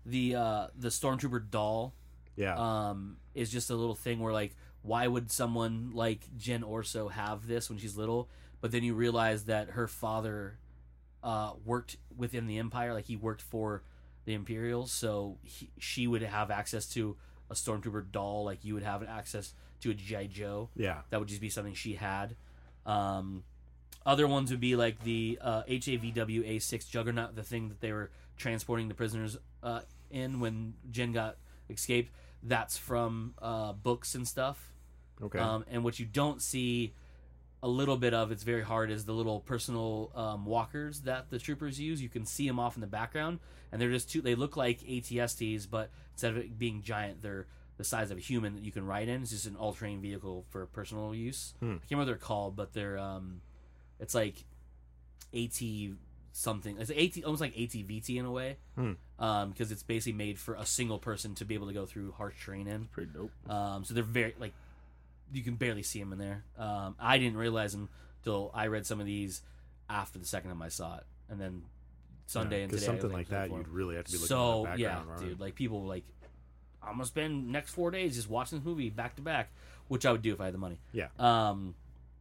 the uh, the stormtrooper doll Yeah. um, is just a little thing where like, why would someone like Jen Orso have this when she's little? But then you realize that her father uh, worked within the Empire, like he worked for the Imperials, so he, she would have access to a stormtrooper doll, like you would have access to a G I. Joe. Yeah. That would just be something she had. Um, other ones would be like the uh, H A V W A six Juggernaut, the thing that they were transporting the prisoners uh, in when Jen got escaped. That's from uh, books and stuff. Okay. Um, and what you don't see a little bit of, it's very hard, is the little personal um, walkers that the troopers use. You can see them off in the background, and they're just two. They look like A T S Ts, but instead of it being giant, they're the size of a human that you can ride in. It's just an all-terrain vehicle for personal use. Hmm. I can't remember what they're called, but they're um, it's like AT something. It's AT, almost like A T V T in a way, Hmm. um, because it's basically made for a single person to be able to go through harsh terrain in. Pretty dope. Um, so they're very like. You can barely see them in there. Um, I didn't realize them till I read some of these after the second time I saw it, and then Sunday Yeah, and 'cause today. I something was, like looking that, for you'd 'em. really have to be looking So at the yeah, background. right? dude, like people were like, I'm gonna spend next four days just watching this movie back to back, which I would do if I had the money. Yeah. Um,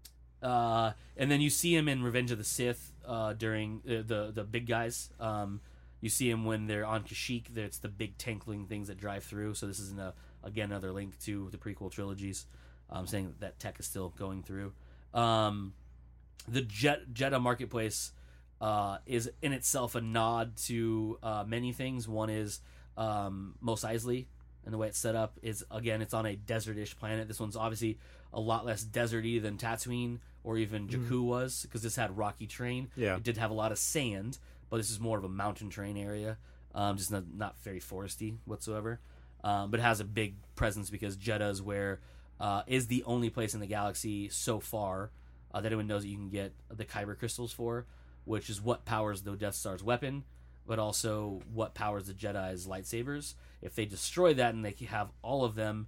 uh, and then you see him in Revenge of the Sith uh, during uh, the the big guys. Um, you see him when they're on Kashyyyk. It's the big tankling things that drive through. So this is a, again another link to the prequel trilogies. Um, saying that, that tech is still going through. Um, the Jet, Jedha Marketplace uh, is in itself a nod to uh, many things. One is um, Mos Eisley, and the way it's set up is, again, it's on a desert-ish planet. This one's obviously a lot less deserty than Tatooine or even Jakku mm. was, because this had rocky terrain. Yeah. It did have a lot of sand, but this is more of a mountain terrain area, um, just not, not very foresty whatsoever. Um, but it has a big presence because Jeddah is where... Uh, is the only place in the galaxy so far uh, that anyone knows that you can get the Kyber crystals for, which is what powers the Death Star's weapon, but also what powers the Jedi's lightsabers. If they destroy that and they have all of them,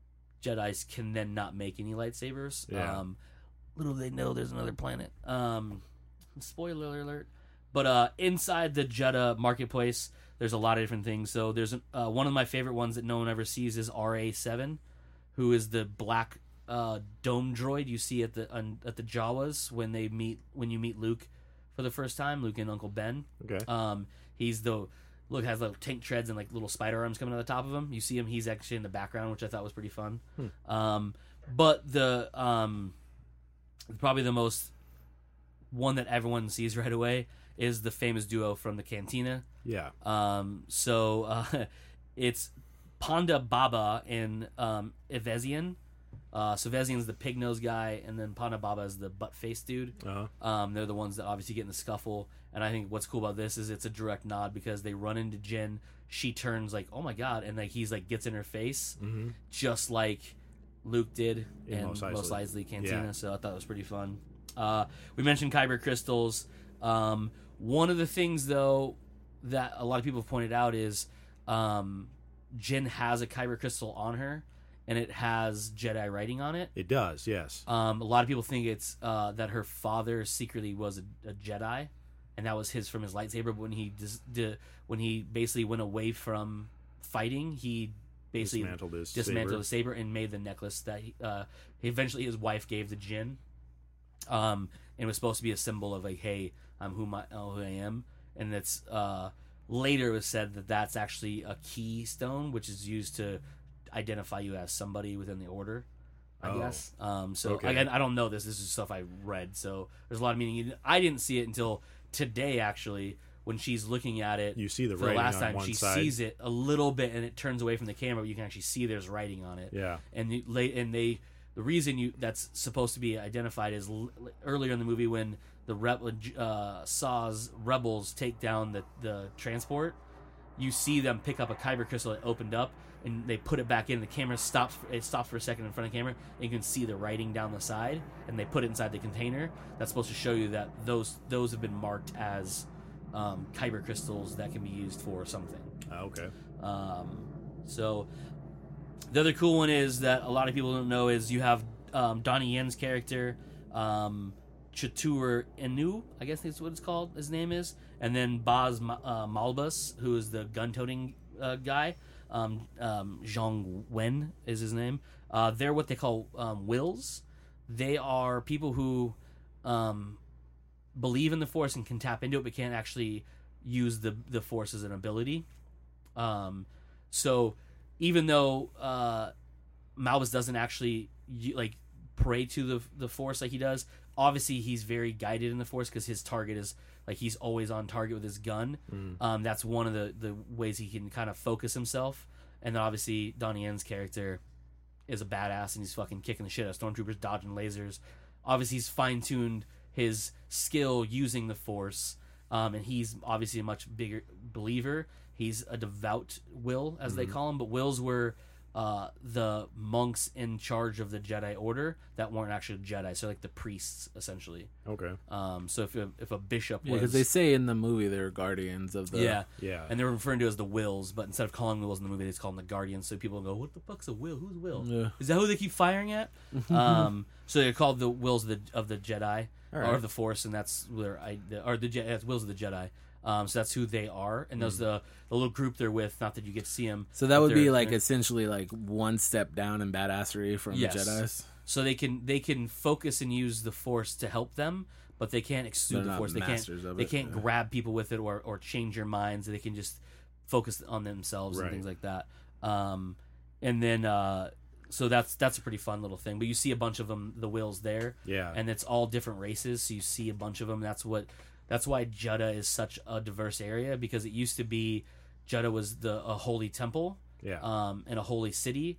Jedi's can then not make any lightsabers. Yeah. Um, little do they know there's another planet. Um, spoiler alert. But uh, inside the Jeddah Marketplace, there's a lot of different things. So there's uh, one of my favorite ones that no one ever sees is R A seven. Who is the black uh, dome droid you see at the on, at the Jawas when they meet when you meet Luke for the first time, Luke and Uncle Ben. Okay. Um, he's the Luke has little tank treads and like little spider arms coming out the top of him. You see him; he's actually in the background, which I thought was pretty fun. Hmm. Um, but the um, probably the most one that everyone sees right away is the famous duo from the Cantina. Yeah. Um, so uh, it's Ponda Baba and um, Evezian. Uh, so Evezian's the pig nose guy, and then Ponda Baba is the butt face dude. Uh-huh. Um, they're the ones that obviously get in the scuffle. And I think what's cool about this is it's a direct nod because they run into Jen. She turns like, "Oh my god!" and like he's like gets in her face, Mm-hmm. just like Luke did in, In Mos Mos Eisley, Eisley. Cantina. Yeah. So I thought it was pretty fun. Uh, we mentioned Kyber crystals. Um, one of the things though that a lot of people have pointed out is. Um, Jin has a Kyber crystal on her, and it has Jedi writing on it. It does, yes. Um, a lot of people think it's uh, that her father secretly was a, a Jedi, and that was his from his lightsaber. But when he dis- di- when he basically went away from fighting, he basically Dismantled his dismantled saber. the saber and made the necklace that he, uh, eventually his wife gave to Jin. Um, and it was supposed to be a symbol of like, hey, I'm who, my, oh, who I am, and it's. Uh, Later, it was said that that's actually a keystone, which is used to identify you as somebody within the order, I Oh. guess. Um, so, Okay. again, I don't know this. This is stuff I read. So, there's a lot of meaning. I didn't see it until today, actually, when she's looking at it. You see the for the writing last on time. one She side. sees it a little bit, and it turns away from the camera, but you can actually see there's writing on it. Yeah. And you, late and they the reason you that's supposed to be identified is l- earlier in the movie when the rebel uh, Saw's rebels take down the the transport. You see them pick up a Kyber crystal that opened up, and they put it back in. The camera stops. It stops for a second in front of the camera, and you can see the writing down the side. And they put it inside the container. That's supposed to show you that those those have been marked as um, Kyber crystals that can be used for something. Ah, okay. Um, so the other cool one is that a lot of people don't know is you have um, Donnie Yen's character, um, Chatur Inu, I guess that's what it's called. His name is, and then Baz Ma- uh, Malbus, who is the gun-toting uh, guy, um, um, Zhong Wen is his name. Uh, they're what they call um, wills. They are people who um, believe in the Force and can tap into it, but can't actually use the the Force as an ability. Um, so even though uh, Malbus doesn't actually like pray to the the Force like he does, obviously he's very guided in the Force because his target is like he's always on target with his gun. Mm. Um, that's one of the, the ways he can kind of focus himself. And then obviously Donnie Yen's character is a badass and he's fucking kicking the shit out of stormtroopers, dodging lasers. Obviously he's fine tuned his skill using the Force. Um, and he's obviously a much bigger believer. He's a devout will, as mm-hmm. they call him, but wills were uh, the monks in charge of the Jedi Order that weren't actually Jedi, so like the priests, essentially. Okay. Um, so if a, if a bishop yeah, was... because they say in the movie they're guardians of the... Yeah, yeah. And they're referring to as the wills, but instead of calling them wills in the movie, they just call them the guardians, so people go, what the fuck's a will? Who's will? Yeah. Is that who they keep firing at? um, so they're called the wills of the, of the Jedi, All right. or of the Force, and that's where I... Or the Je- that's wills of the Jedi. Um, so that's who they are, and those mm. the the little group they're with. Not that you get to see them. So that would be like essentially like one step down in badassery from yes. the Jedi's. So they can they can focus and use the Force to help them, but they can't exude They're the Force. They can't they it, can't yeah. grab people with it or, or change your minds. They can just focus on themselves right. and things like that. Um, and then uh, so that's that's a pretty fun little thing. But you see a bunch of them, the wills there, yeah, and it's all different races. So you see a bunch of them. That's what. That's why Jeddah is such a diverse area, because it used to be Jeddah was the a holy temple, yeah, um, and a holy city.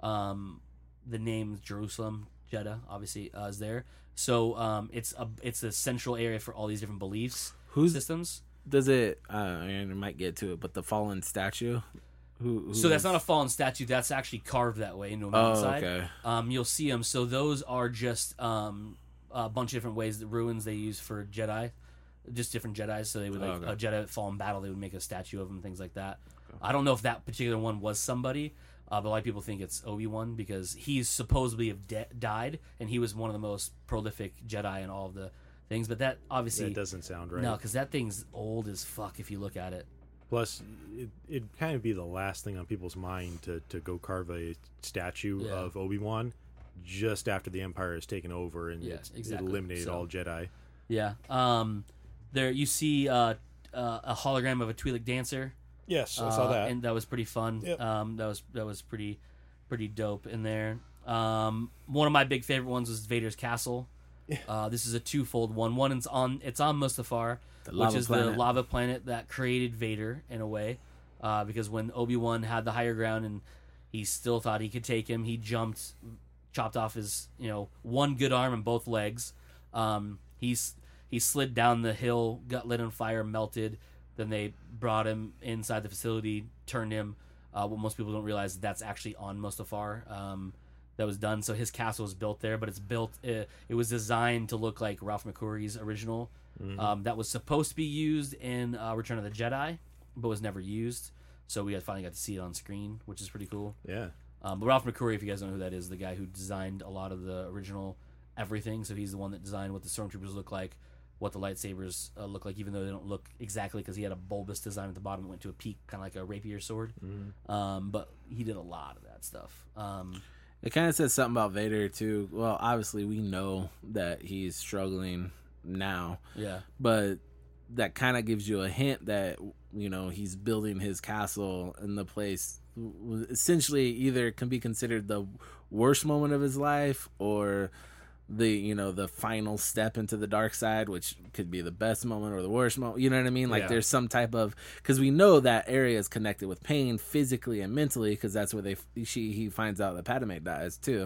Um, the name Jerusalem, Jeddah, obviously uh, is there. So um, it's a it's a central area for all these different beliefs Who's, systems. Does it? Uh, I might get to it, but the fallen statue. Who, who so that's is... not a fallen statue. That's actually carved that way into a oh, mountainside. okay. Um, you'll see them. So those are just um, a bunch of different ways, the ruins they use for Jedi. Just different Jedis, so they would like oh, okay. a Jedi fall in battle. They would make a statue of him, things like that. Okay. I don't know if that particular one was somebody, uh, but a lot of people think it's Obi-Wan because he's supposedly have de- died, and he was one of the most prolific Jedi in all of the things. But that obviously that doesn't sound right. No, because that thing's old as fuck if you look at it. Plus, it, it'd kind of be the last thing on people's mind to, to go carve a statue yeah. of Obi-Wan just after the Empire has taken over and yeah, it's exactly. eliminated so, all Jedi. Yeah. Um, there you see uh, uh, a hologram of a Twi'lek dancer. Yes, I uh, saw that, and that was pretty fun. Yep. Um, that was that was pretty pretty dope in there. Um, one of my big favorite ones was Vader's castle. Yeah. Uh, this is a twofold one. One is on it's on Mustafar, which is planet. the lava planet that created Vader in a way. Uh, because when Obi-Wan had the higher ground and he still thought he could take him, he jumped, chopped off his you know one good arm and both legs. Um, he's He slid down the hill, got lit on fire, melted. Then they brought him inside the facility, turned him. Uh, what most people don't realize is that's actually on Mustafar. Um, that was done. So his castle was built there, but it's built. Uh, it was designed to look like Ralph McQuarrie's original. Mm-hmm. Um, that was supposed to be used in uh, Return of the Jedi, but was never used. So we had finally got to see it on screen, which is pretty cool. Yeah. Um, but Ralph McQuarrie, if you guys don't know who that is, the guy who designed a lot of the original everything. So he's the one that designed what the stormtroopers look like, what the lightsabers uh, look like, even though they don't look exactly, because he had a bulbous design at the bottom that went to a peak, kind of like a rapier sword. Mm-hmm. Um, but he did a lot of that stuff. Um, it kind of says something about Vader, too. Well, obviously, we know that he's struggling now. Yeah. But that kind of gives you a hint that, you know, he's building his castle in the place essentially either can be considered the worst moment of his life or the you know the final step into the dark side, which could be the best moment or the worst moment. You know what I mean? Like yeah. There's some type of, because we know that area is connected with pain physically and mentally, because that's where they she he finds out that Padme dies too,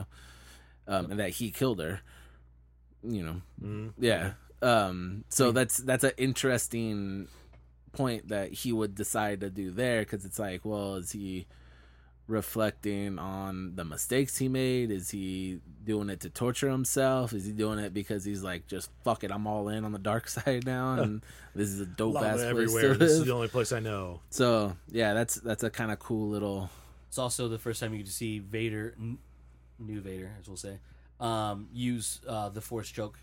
um, and that he killed her. You know, mm-hmm. yeah. Um, so mm-hmm. that's that's an interesting point that he would decide to do there, because it's like, well, is he reflecting on the mistakes he made? Is he doing it to torture himself? Is he doing it because he's like, just fuck it, I'm all in on the dark side now, and this is a dope ass place everywhere. to live. This is the only place I know. So yeah, that's that's a kind of cool little. It's also the first time you get to see Vader, n- new Vader, as we'll say, um, use uh, the Force choke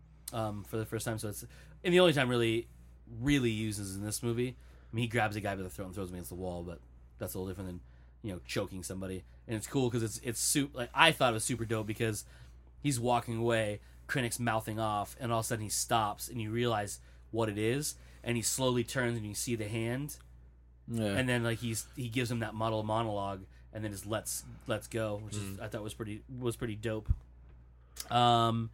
um, for the first time. So it's and the only time really, really uses in this movie. I mean, he grabs a guy by the throat and throws him against the wall, but that's a little different than, you know, choking somebody. And it's cool because it's it's super, like I thought it was super dope because he's walking away, Krennic's mouthing off, and all of a sudden he stops and you realize what it is, and he slowly turns and you see the hand, Yeah. and then like he's he gives him that model monologue and then just lets lets go, which is I thought was pretty was pretty dope. Um.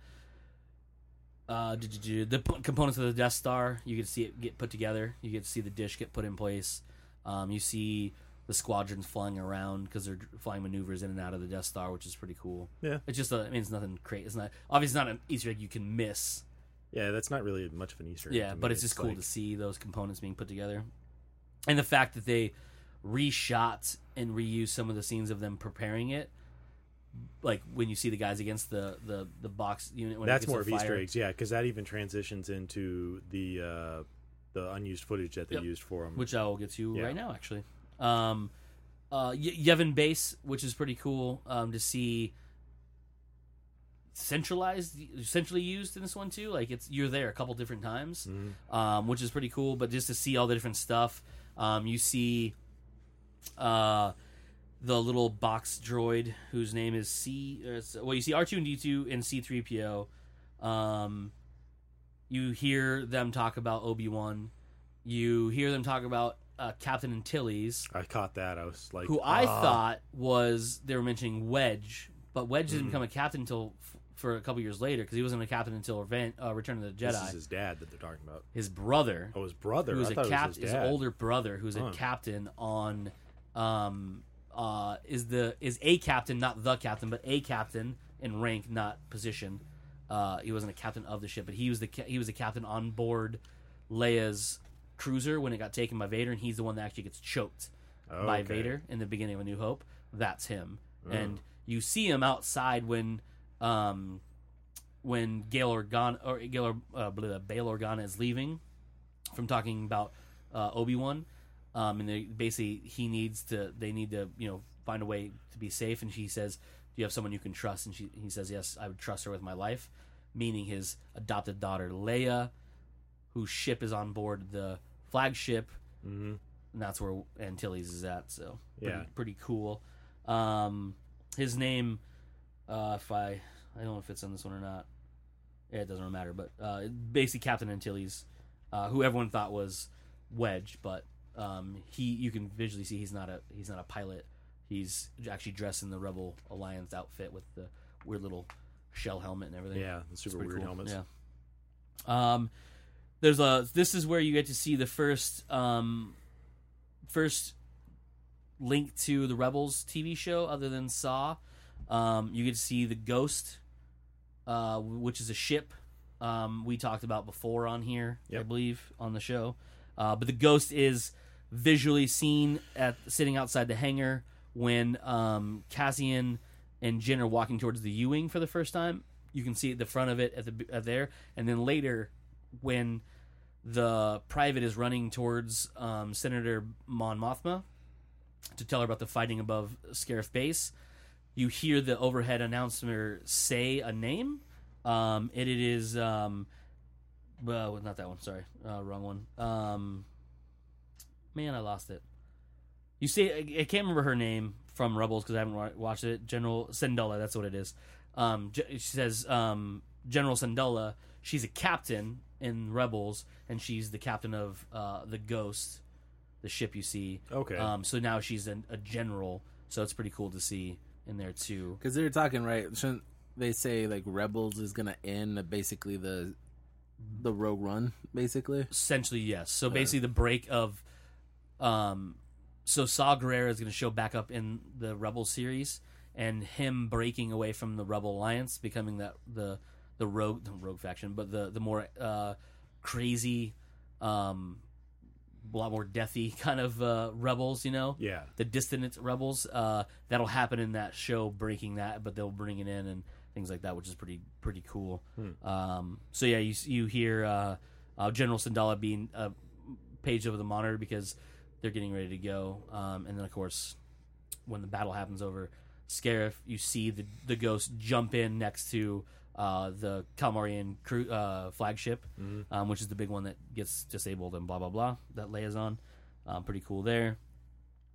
Uh, the components of the Death Star, you get to see it get put together. You get to see the dish get put in place. Um, you see the squadrons flying around because they're flying maneuvers in and out of the Death Star, which is pretty cool. Yeah. It's just, a, I mean, it's nothing crazy. It's not, obviously, it's not an Easter egg you can miss. Yeah, that's not really much of an Easter egg. Yeah, to me. but it's just cool like... to see those components being put together. And the fact that they reshot and reused some of the scenes of them preparing it. Like when you see the guys against the, the, the box unit. When That's it gets more of fire. Easter eggs, yeah, because that even transitions into the uh, the unused footage that they Yep. used for them. Which I will get to Yeah. right now, actually. Um, uh, Ye- Yevon Base, which is pretty cool um, to see centralized, centrally used in this one too. Like it's you're there a couple different times, Mhm. um, which is pretty cool. But just to see all the different stuff, um, you see uh, the little box droid whose name is C. Uh, well, you see R two and D two and C three P O. Um, you hear them talk about Obi-Wan. You hear them talk about uh, Captain Antilles, I caught that. I was like, who I ah. thought was they were mentioning Wedge, but Wedge didn't Mhm. become a captain until f- for a couple years later because he wasn't a captain until Reven- uh, Return of the Jedi. This is his dad that they're talking about. His brother, Oh, his brother. who was I a thought cap, it was his his dad. older brother, who's Huh. a captain on, um, uh, is the is a captain, not the captain, but a captain in rank, not position. Uh, he wasn't a captain of the ship, but he was the ca- he was a captain on board Leia's cruiser when it got taken by Vader, and he's the one that actually gets choked Oh, by okay. Vader in the beginning of A New Hope. That's him, Oh. and you see him outside when, um, when Gail Organa or Gail or, uh, blah, Bail Organa is leaving from talking about uh, Obi-Wan, um, and they basically he needs to they need to you know find a way to be safe, and she says, "Do you have someone you can trust?" And she he says, "Yes, I would trust her with my life," meaning his adopted daughter Leia, whose ship is on board the flagship, Mhm. and that's where Antilles is at. So pretty, Yeah. pretty cool. Um, his name, uh, if I I don't know if it's on this one or not. Yeah, it doesn't really matter. But uh, basically, Captain Antilles, uh, who everyone thought was Wedge, but um, he you can visually see he's not a he's not a pilot. He's actually dressed in the Rebel Alliance outfit with the weird little shell helmet and everything. Yeah, the It's super pretty weird cool. helmets. Yeah. Um, there's a. This is where you get to see the first, um, first link to the Rebels T V show, other than Saw. Um, you get to see the Ghost, uh, which is a ship um, we talked about before on here, I Yep. believe, on the show. Uh, but the Ghost is visually seen at sitting outside the hangar when um, Cassian and Jyn are walking towards the U-wing for the first time. You can see at the front of it at the at there, and then later when the private is running towards um, Senator Mon Mothma to tell her about the fighting above Scarif Base, you hear the overhead announcer say a name. Um, it, it is um, well, not that one. Sorry, uh, wrong one. Um, man, I lost it. You say I, I can't remember her name from Rebels because I haven't wa- watched it. General Syndulla, that's what it is. Um, she says um, General Syndulla. She's a captain in Rebels, and she's the captain of uh, the Ghost, the ship you see. Okay. Um, so now she's an, a general. So it's pretty cool to see in there too. Because they were talking, right? Shouldn't they say like Rebels is gonna end at basically the the Rogue One, basically? Essentially, yes. So basically, the break of, um, so Saw Gerrera is going to show back up in the Rebel series, and him breaking away from the Rebel Alliance, becoming that the the rogue the rogue faction, but the the more uh, crazy, um, a lot more deathy kind of uh, rebels, you know. yeah. The dissident rebels. Uh, that'll happen in that show, breaking that, but they'll bring it in and things like that, which is pretty pretty cool. Hmm. Um, so yeah, you you hear uh, uh, General Syndulla being a page over the monitor because they're getting ready to go, um, and then of course when the battle happens over Scarif, you see the the Ghost jump in next to uh, the Calmarian crew, uh, flagship, Mhm. um, which is the big one that gets disabled and blah blah blah that Leia's on. Um, pretty cool there.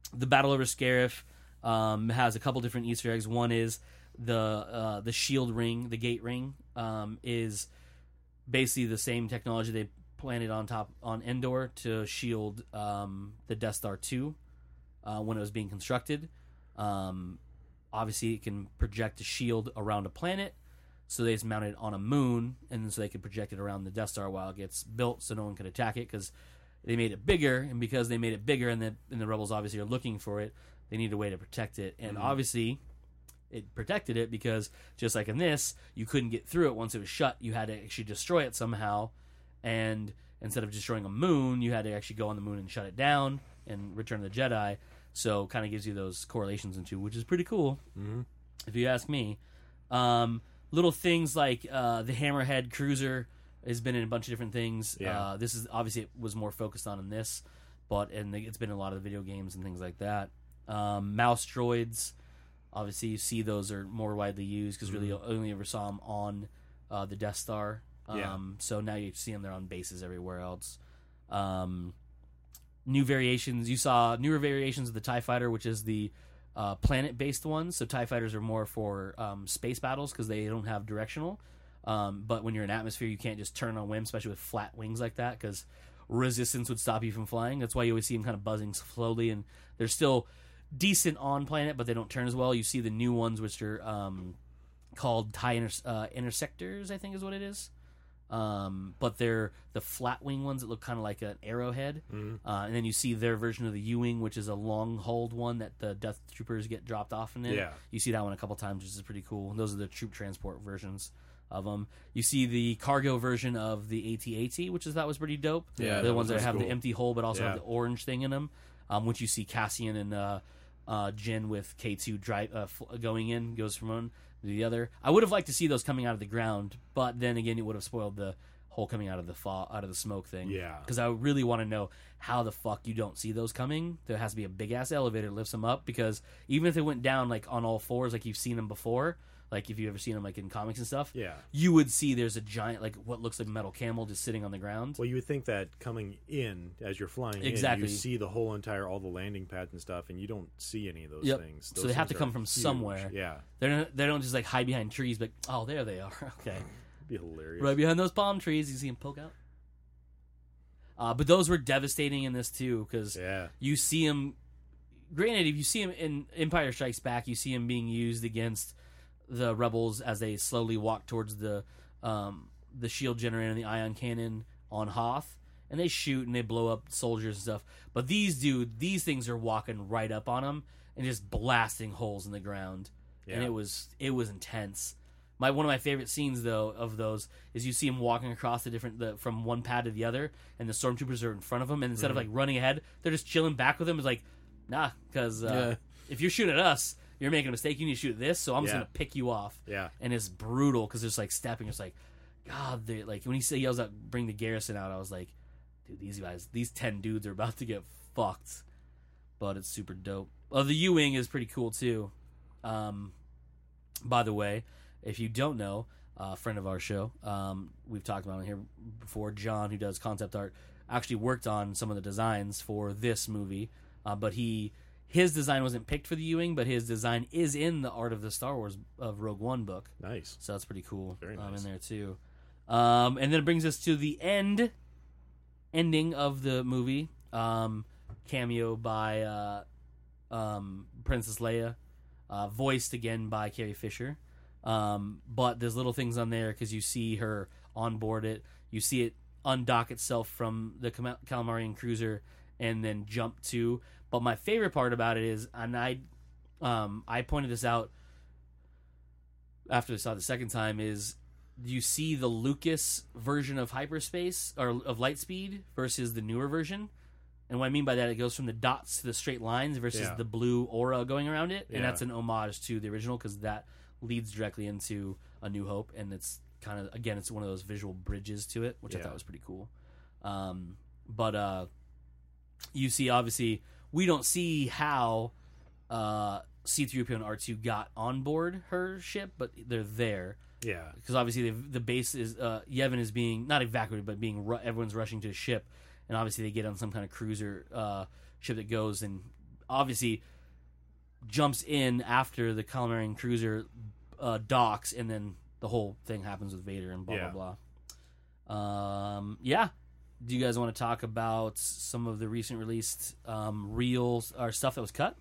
the Battle over Scarif um, has a couple different Easter eggs. One is the uh, the shield ring, the gate ring, um, is basically the same technology they planted on top on Endor to shield um, the Death Star two uh, when it was being constructed. Um, obviously, it can project a shield around a planet, so they just mounted it on a moon, and then so they could project it around the Death Star while it gets built, so no one could attack it because they made it bigger, and because they made it bigger, and the and the rebels obviously are looking for it, they need a way to protect it, and mm-hmm. obviously it protected it because just like in this, you couldn't get through it once it was shut. You had to actually destroy it somehow, and instead of destroying a moon, you had to actually go on the moon and shut it down and Return of the Jedi. So kind of gives you those correlations into, which is pretty cool, mm-hmm. if you ask me. Um, little things like uh, the Hammerhead cruiser has been in a bunch of different things. Yeah. Uh, this is obviously it was more focused on in this, but and it's been in a lot of video games and things like that. Um, mouse droids, obviously you see those are more widely used because really mm-hmm. only ever saw them on uh, the Death Star. Um, yeah. So now you see them there on bases everywhere else. Um, new variations. You saw newer variations of the TIE Fighter, which is the uh, planet-based ones. So TIE Fighters are more for um, space battles because they don't have directional. Um, but when you're in atmosphere, you can't just turn on whim, especially with flat wings like that, because resistance would stop you from flying. That's why you always see them kind of buzzing slowly, and they're still decent on planet, but they don't turn as well. You see the new ones, which are um, called TIE inter- uh, Intersectors, I think is what it is. Um, but they're the flat wing ones that look kind of like an arrowhead. Mm-hmm. Uh, and then you see their version of the U-wing, which is a long hold one that the Death Troopers get dropped off in. It. Yeah. You see that one a couple times, which is pretty cool. And those are the troop transport versions of them. You see the cargo version of the A T A T, which I thought was pretty dope. Yeah, the that ones that have cool. the empty hole, but also yeah. have the orange thing in them. Um, which you see Cassian and uh, uh, Jin with K two drive uh, going in, goes from one to the other. I would have liked to see those coming out of the ground, but then again, it would have spoiled the whole coming out of the fall, out of the smoke thing. Yeah. Because I really want to know how the fuck you don't see those coming. There has to be a big ass elevator that lifts them up, because even if they went down like on all fours, like you've seen them before, like if you've ever seen them like in comics and stuff, yeah, you would see there's a giant, like what looks like a metal camel just sitting on the ground. Well, you would think that coming in as you're flying exactly. in, you see the whole entire, all the landing pads and stuff, and you don't see any of those yep. things. Those so they have things to come are from huge. somewhere. Yeah. They're not, they don't just like hide behind trees, but oh, there they are. Okay. It'd be hilarious. Right behind those palm trees, you see them poke out. Uh, but those were devastating in this too, because yeah. you see them. Granted, if you see him in Empire Strikes Back, you see him being used against the rebels as they slowly walk towards the um, the shield generator and the ion cannon on Hoth, and they shoot and they blow up soldiers and stuff. But these dude, these things are walking right up on them and just blasting holes in the ground, yeah. and it was it was intense. My one of my favorite scenes though of those is you see him walking across the different the, from one pad to the other, and the stormtroopers are in front of him, and instead mm-hmm. of like running ahead, they're just chilling back with him. It's like, nah, because uh, yeah. if you're shooting at us, you're making a mistake. You need to shoot at this, so I'm just yeah. gonna pick you off. Yeah, and it's brutal because there's like stepping. It's like, God, they like when he say yells out, "Bring the garrison out." I was like, dude, these guys, these ten dudes are about to get fucked. But it's super dope. Oh, the U-wing is pretty cool too. Um, by the way. If you don't know, a uh, friend of our show, um, we've talked about him here before, John, who does concept art, actually worked on some of the designs for this movie. Uh, but he, his design wasn't picked for the U-wing, but his design is in the Art of the Star Wars of Rogue One book. Nice. So that's pretty cool. Very nice. Um, in there too. Um, and then it brings us to the end, ending of the movie. Um, cameo by uh, um, Princess Leia, uh, voiced again by Carrie Fisher. Um, but there's little things on there because you see her on board it. You see it undock itself from the Cal- Calamarian cruiser and then jump to. But my favorite part about it is, and I, um, I pointed this out after I saw it the second time, is you see the Lucas version of hyperspace or of lightspeed versus the newer version. And what I mean by that, it goes from the dots to the straight lines versus yeah. the blue aura going around it. And yeah. that's an homage to the original because that leads directly into A New Hope, and it's kind of, again, it's one of those visual bridges to it, which yeah. I thought was pretty cool. Um, but uh, you see, obviously, we don't see how uh, C three P O and R two got on board her ship, but they're there. Yeah, because obviously the, the base is uh, Yevon is being not evacuated, but being ru- everyone's rushing to his ship, and obviously they get on some kind of cruiser uh, ship that goes and obviously jumps in after the Calamarian cruiser uh, docks, and then the whole thing happens with Vader and blah Yeah. blah blah. Um, yeah. Do you guys want to talk about some of the recent released um, reels or stuff that was cut?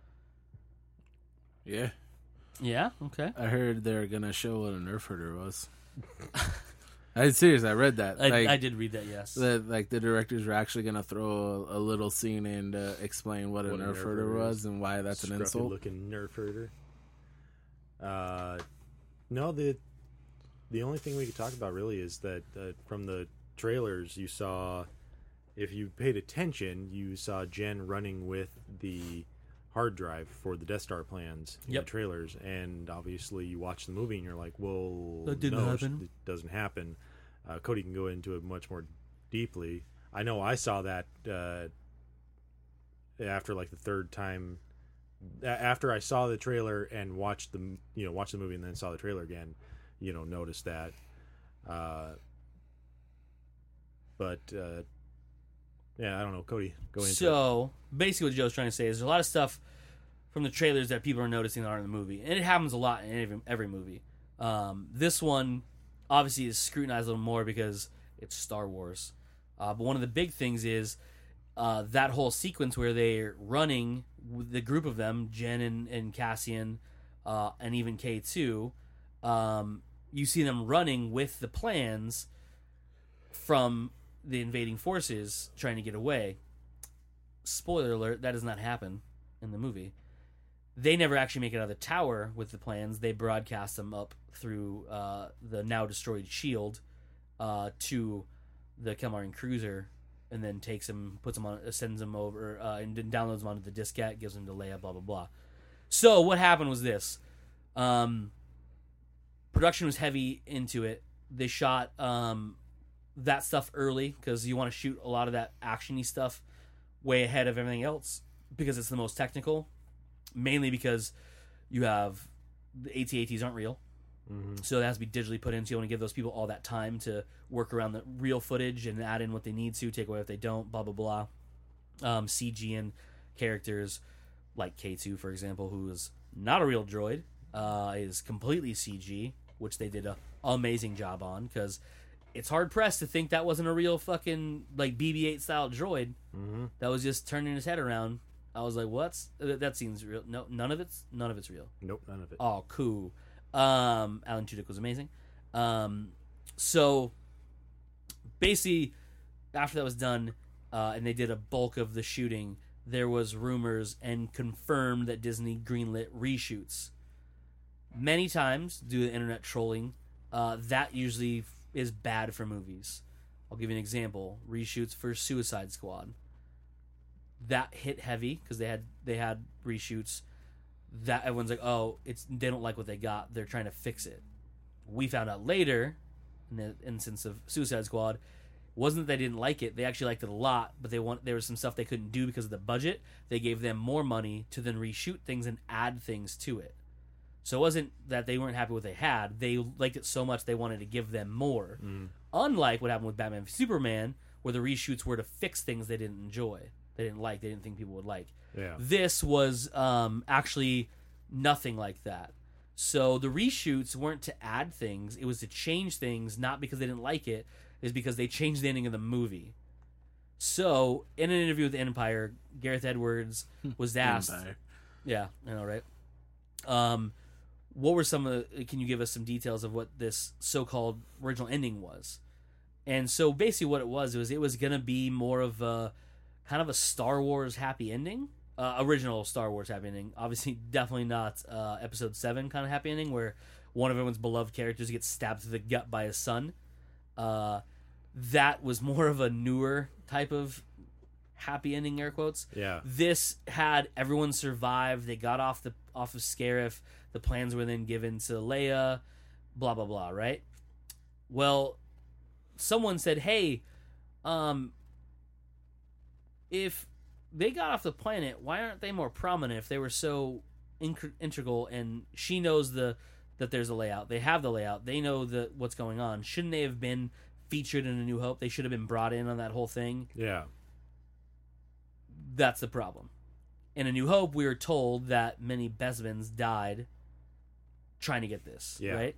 Yeah. Yeah. Okay. I heard they're gonna show what a Nerf herder was. I'm serious. I read that. I, like, I did read that. Yes. the, like the directors were actually gonna throw a, a little scene in to explain what a What a Nerf, Nerf herder herder was is. and why that's an Scruffy insult. looking Nerf herder. Uh, no, the the only thing we could talk about really is that uh, from the trailers you saw, if you paid attention, you saw Jen running with the hard drive for the Death Star plans in Yep. the trailers, and obviously you watch the movie and you're like, well, That didn't no, happen. it doesn't happen. Uh, Cody can go into it much more deeply. I know I saw that uh, after like the third time. a- After I saw the trailer and watched the m- you know watched the movie and then saw the trailer again, you know, noticed that. Uh, but uh, yeah, I don't know, Cody, go into it. So basically, what Joe's trying to say is there's a lot of stuff from the trailers that people are noticing that aren't in the movie, and it happens a lot in every, every movie. Um, this one obviously is scrutinized a little more because it's Star Wars. Uh, but one of the big things is uh, that whole sequence where they're running with the group of them, Jen and, and Cassian, uh, and even K two. Um, you see them running with the plans from the invading forces trying to get away. Spoiler alert, that does not happen in the movie. They never actually make it out of the tower with the plans. They broadcast them up through uh, the now destroyed shield uh, to the Calamarian cruiser, and then takes them, puts them on, sends them over, uh, and then downloads them onto the diskette, gives them to Leia, blah blah blah. So what happened was this: um, production was heavy into it. They shot um, that stuff early because you want to shoot a lot of that actiony stuff way ahead of everything else because it's the most technical. Mainly because you have the A T A Ts aren't real, Mm-hmm. so it has to be digitally put in. So you want to give those people all that time to work around the real footage and add in what they need to, take away what they don't, blah blah blah. Um, C G and characters like K two, for example, who is not a real droid, uh, is completely C G, which they did a amazing job on because it's hard pressed to think that wasn't a real fucking like B B eight style droid Mm-hmm. that was just turning his head around. I was like, "What's that? That seems real." No, none of it's none of it's real. Nope, none of it. Oh, cool. Um, Alan Tudyk was amazing. Um, so basically, after that was done, uh, and they did a bulk of the shooting, there was rumors and confirmed that Disney greenlit reshoots. Many times, due to internet trolling, uh, that usually is bad for movies. I'll give you an example: reshoots for Suicide Squad. That hit heavy because they had they had reshoots. That everyone's like, oh, it's they don't like what they got. They're trying to fix it. We found out later, in the instance of Suicide Squad, wasn't that they didn't like it. They actually liked it a lot, but they want there was some stuff they couldn't do because of the budget. They gave them more money to then reshoot things and add things to it. So it wasn't that they weren't happy with what they had. They liked it so much they wanted to give them more. Mm. Unlike what happened with Batman v Superman, where the reshoots were to fix things they didn't enjoy, they didn't like, they didn't think people would like. Yeah. This was um, actually nothing like that. So the reshoots weren't to add things; it was to change things, not because they didn't like it, is because they changed the ending of the movie. So, in an interview with Empire, Gareth Edwards was asked, Empire. "Yeah, I know, right? Um, what were some of? The, can you give us some details of what this so-called original ending was?" And so, basically, what it was was it was going to be more of a kind of a Star Wars happy ending. Uh, original Star Wars happy ending. Obviously, definitely not uh, Episode seven kind of happy ending where one of everyone's beloved characters gets stabbed through the gut by his son. Uh, that was more of a newer type of happy ending, air quotes. Yeah. This had everyone survive. They got off the off of Scarif. The plans were then given to Leia. Blah blah blah. Right. Well, someone said, "Hey, um, if they got off the planet, why aren't they more prominent if they were so inc- integral?" And she knows the that there's a layout. They have the layout. They know the what's going on. Shouldn't they have been featured in A New Hope? They should have been brought in on that whole thing. Yeah. That's the problem. in A New Hope, we were told that many Bespins died trying to get this, Yeah. right?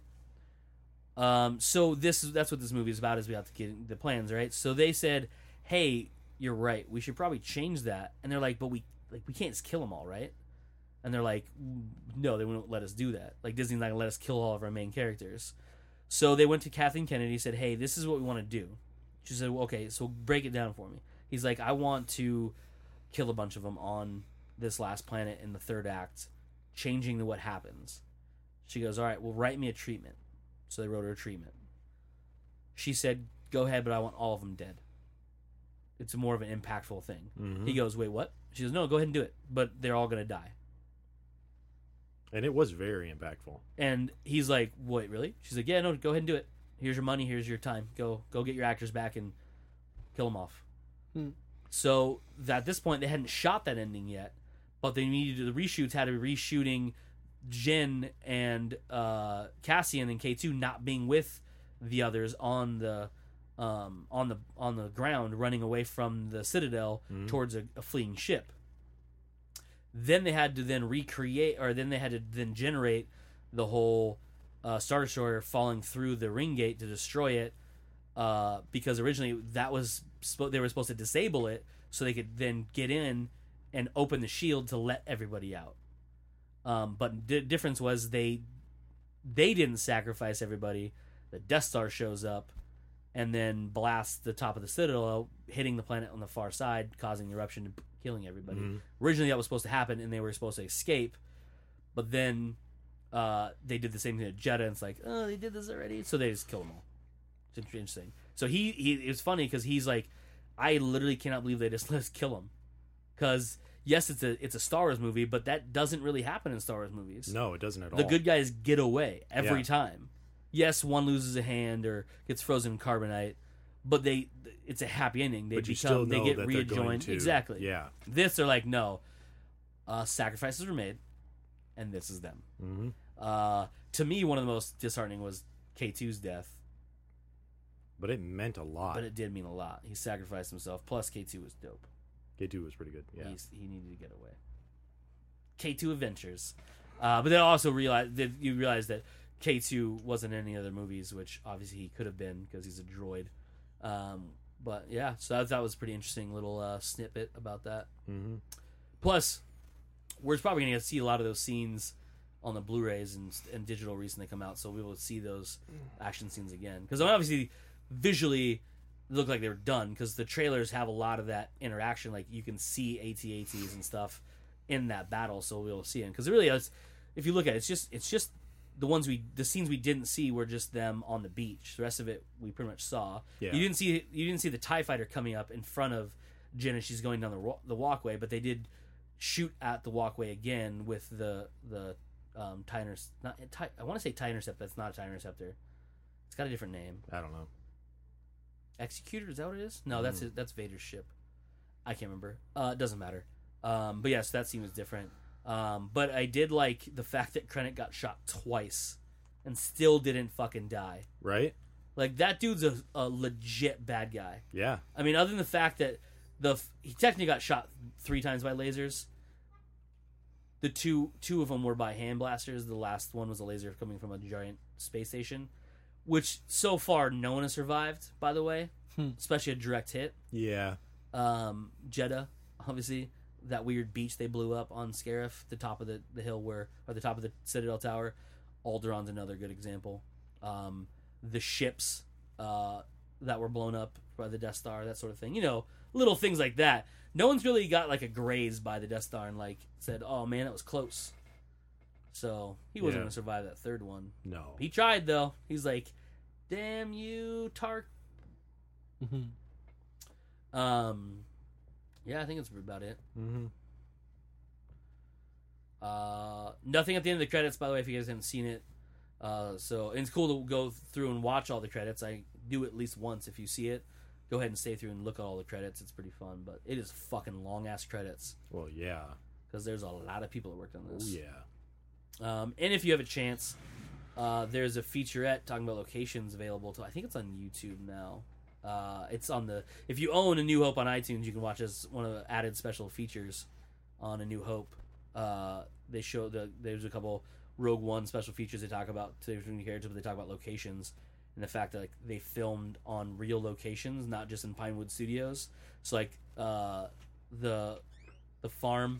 Um, so this that's what this movie is about, is we have to get the plans, right? So they said, hey, you're right, we should probably change that. And they're like, but we like we can't just kill them all, right? And they're like, no, they won't let us do that. Like, Disney's not going to let us kill all of our main characters. So they went to Kathleen Kennedy, said, hey, this is what we want to do. She said, well, okay, so break it down for me. He's like, I want to kill a bunch of them on this last planet in the third act, changing to what happens. She goes, all right, well, write me a treatment. So they wrote her a treatment. She said, go ahead, but I want all of them dead. It's more of an impactful thing. Mm-hmm. He goes, wait, what? She goes, no, go ahead and do it, but they're all going to die. And it was very impactful. And he's like, wait, really? She's like, yeah, no, go ahead and do it. Here's your money. Here's your time. Go go get your actors back and kill them off. Hmm. So at this point, they hadn't shot that ending yet, but they needed the reshoots had to be reshooting Jin and uh, Cassian and K two not being with the others on the um, on the on the ground, running away from the Citadel Mhm. towards a, a fleeing ship. Then they had to then recreate, or then they had to then generate the whole uh, Star Destroyer falling through the ring gate to destroy it, uh, because originally that was spo- they were supposed to disable it so they could then get in and open the shield to let everybody out. Um, but the difference was they they didn't sacrifice everybody. The Death Star shows up and then blasts the top of the Citadel, hitting the planet on the far side, causing the eruption and killing everybody. Mhm. Originally, that was supposed to happen, and they were supposed to escape. But then uh, they did the same thing to Jeddah, and it's like, oh, they did this already, so they just killed them all. It's interesting. So he, he it was funny because he's like, I literally cannot believe they just let us kill him. Because yes, it's a it's a Star Wars movie, but that doesn't really happen in Star Wars movies. No, it doesn't at all. The good guys get away every Yeah. time. Yes, one loses a hand or gets frozen in carbonite, but they it's a happy ending. They But you become still they know get that they're going rejoined. to. Exactly. Yeah. This they're like, no. Uh, sacrifices were made, and this is them. Mm-hmm. Uh, to me, one of the most disheartening was K two's death, But it meant a lot. but it did mean a lot. He sacrificed himself. Plus, K two was dope. K two was pretty good. Yeah. He's, he needed to get away. K two Adventures, uh, but then also realize that you realize that K two wasn't in any other movies, which obviously he could have been because he's a droid. Um, but yeah, so I thought was a pretty interesting little uh, snippet about that. Mm-hmm. Plus, we're probably going to see a lot of those scenes on the Blu-rays and, and digital release when they come out, so we will see those action scenes again. Because obviously, visually, they look like they were done, because the trailers have a lot of that interaction. Like, you can see A T A Ts and stuff in that battle, so we'll see it. Because it really is, if you look at it, it's just, it's just the ones we, the scenes we didn't see were just them on the beach. The rest of it, we pretty much saw. Yeah. You didn't see, you didn't see the TIE fighter coming up in front of Jen as she's going down the wa- the walkway, but they did shoot at the walkway again with the the um, TIE Intercept. Not TIE, I want to say TIE Intercept. That's not a TIE Interceptor. It's got a different name. I don't know. Executor, is that what it is? No, that's it, that's Vader's ship. I can't remember. Uh, it doesn't matter. Um, but yes, that scene was different. Um, but I did like the fact that Krennic got shot twice and still didn't fucking die. Right? Like, that dude's a, a legit bad guy. Yeah. I mean, other than the fact that the he technically got shot three times by lasers. The two two of them were by hand blasters. The last one was a laser coming from a giant space station, which so far no one has survived. By the way, Hmm. especially a direct hit. Yeah. Um, Jeddah, obviously, that weird beach they blew up on Scarif, the top of the, the hill where, or the top of the Citadel Tower. Alderaan's another good example. Um, the ships uh, that were blown up by the Death Star, that sort of thing. You know, little things like that. No one's really got like a graze by the Death Star and like said, "Oh man, that was close." So he wasn't Yeah. going to survive that third one. No. He tried though. He's like, "Damn you, Tark." Mm-hmm. Um, yeah, I think that's about it. Mm-hmm. Uh, nothing at the end of the credits, by the way, if you guys haven't seen it. Uh, so and it's cool to go through and watch all the credits. I do at least once if you see it. Go ahead and stay through and look at all the credits. It's pretty fun, but it is fucking long ass credits Well, yeah. because there's a lot of people that worked on Oh, this. yeah. Um, and if you have a chance, uh, there's a featurette talking about locations available to. I think it's on YouTube now. Uh, it's on the. If you own A New Hope on iTunes, you can watch as one of the added special features on A New Hope. Uh, they show the there's a couple Rogue One special features they talk about to different characters, but they talk about locations and the fact that like they filmed on real locations, not just in Pinewood Studios. So like uh, the the farm,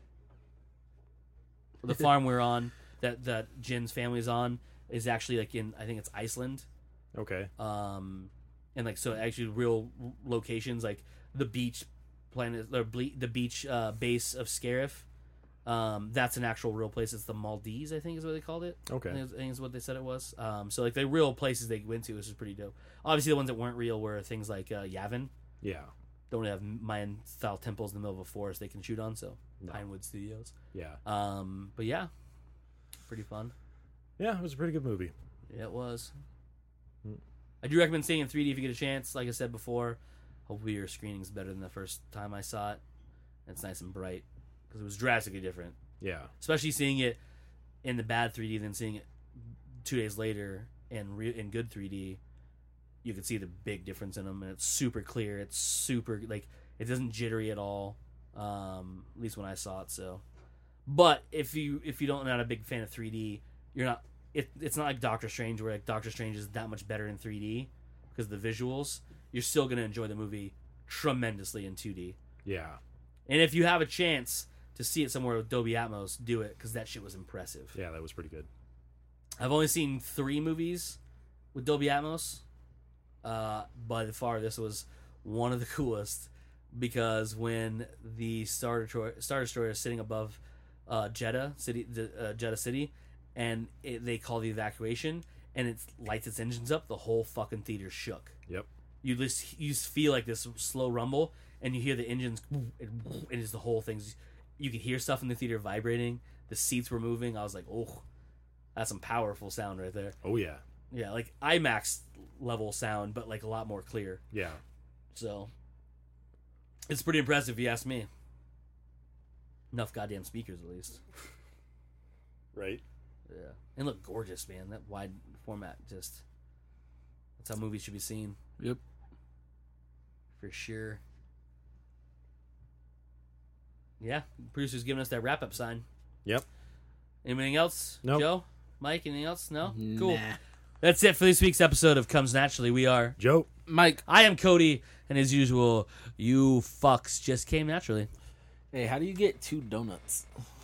the farm we're on that that Jin's family's on is actually like in I think it's Iceland. Okay. Um, and like so actually real locations like the beach planet or ble- the beach uh, base of Scarif. Um, that's an actual real place. It's the Maldives, I think, is what they called it. Okay. I think, is, I think is what they said it was. Um, so like the real places they went to, which is pretty dope. Obviously, the ones that weren't real were things like uh, Yavin. Yeah. Don't really have Mayan style temples in the middle of a forest they can shoot on. So No. Pinewood Studios. Yeah. Um, but yeah, pretty fun. Yeah, it was a pretty good movie. Yeah, it was. Mm. I do recommend seeing it in three D if you get a chance. Like I said before, hopefully your screening's better than the first time I saw it. It's nice and bright because it was drastically different. Yeah. Especially seeing it in the bad three D, then seeing it two days later in re- in good three D, you can see the big difference in them, and it's super clear. It's super like it doesn't jittery at all. Um, at least when I saw it. So, but if you if you don't not a big fan of three D, you're not. It, it's not like Doctor Strange, where like Doctor Strange is that much better in three D because of the visuals. You're still gonna enjoy the movie tremendously in two D. Yeah. And if you have a chance to see it somewhere with Dolby Atmos, do it because that shit was impressive. Yeah, that was pretty good. I've only seen three movies with Dolby Atmos. Uh, by far, this was one of the coolest because when the Star Destroyer, Star Destroyer is sitting above uh, Jeddah City, uh, Jeddah City, and it, they call the evacuation, and it lights its engines up, the whole fucking theater shook. Yep. You just you just feel like this slow rumble, and you hear the engines, and it's the whole thing. You could hear stuff in the theater vibrating. The seats were moving. I was like, oh, that's some powerful sound right there. Oh, yeah. Yeah, like IMAX level sound, but like a lot more clear. Yeah. So it's pretty impressive, if you ask me. Enough goddamn speakers, at least. Right. Yeah, and look gorgeous, man. That wide format, just that's how movies should be seen. Yep. For sure. Yeah, producer's giving us that wrap up sign. Yep. Anything else? Nope. Joe? Mike, anything else? No? Cool. Nah. That's it for this week's episode of Comes Naturally. We are Joe. Mike, I am Cody, and as usual, you fucks just came naturally. hey, how do you get two donuts?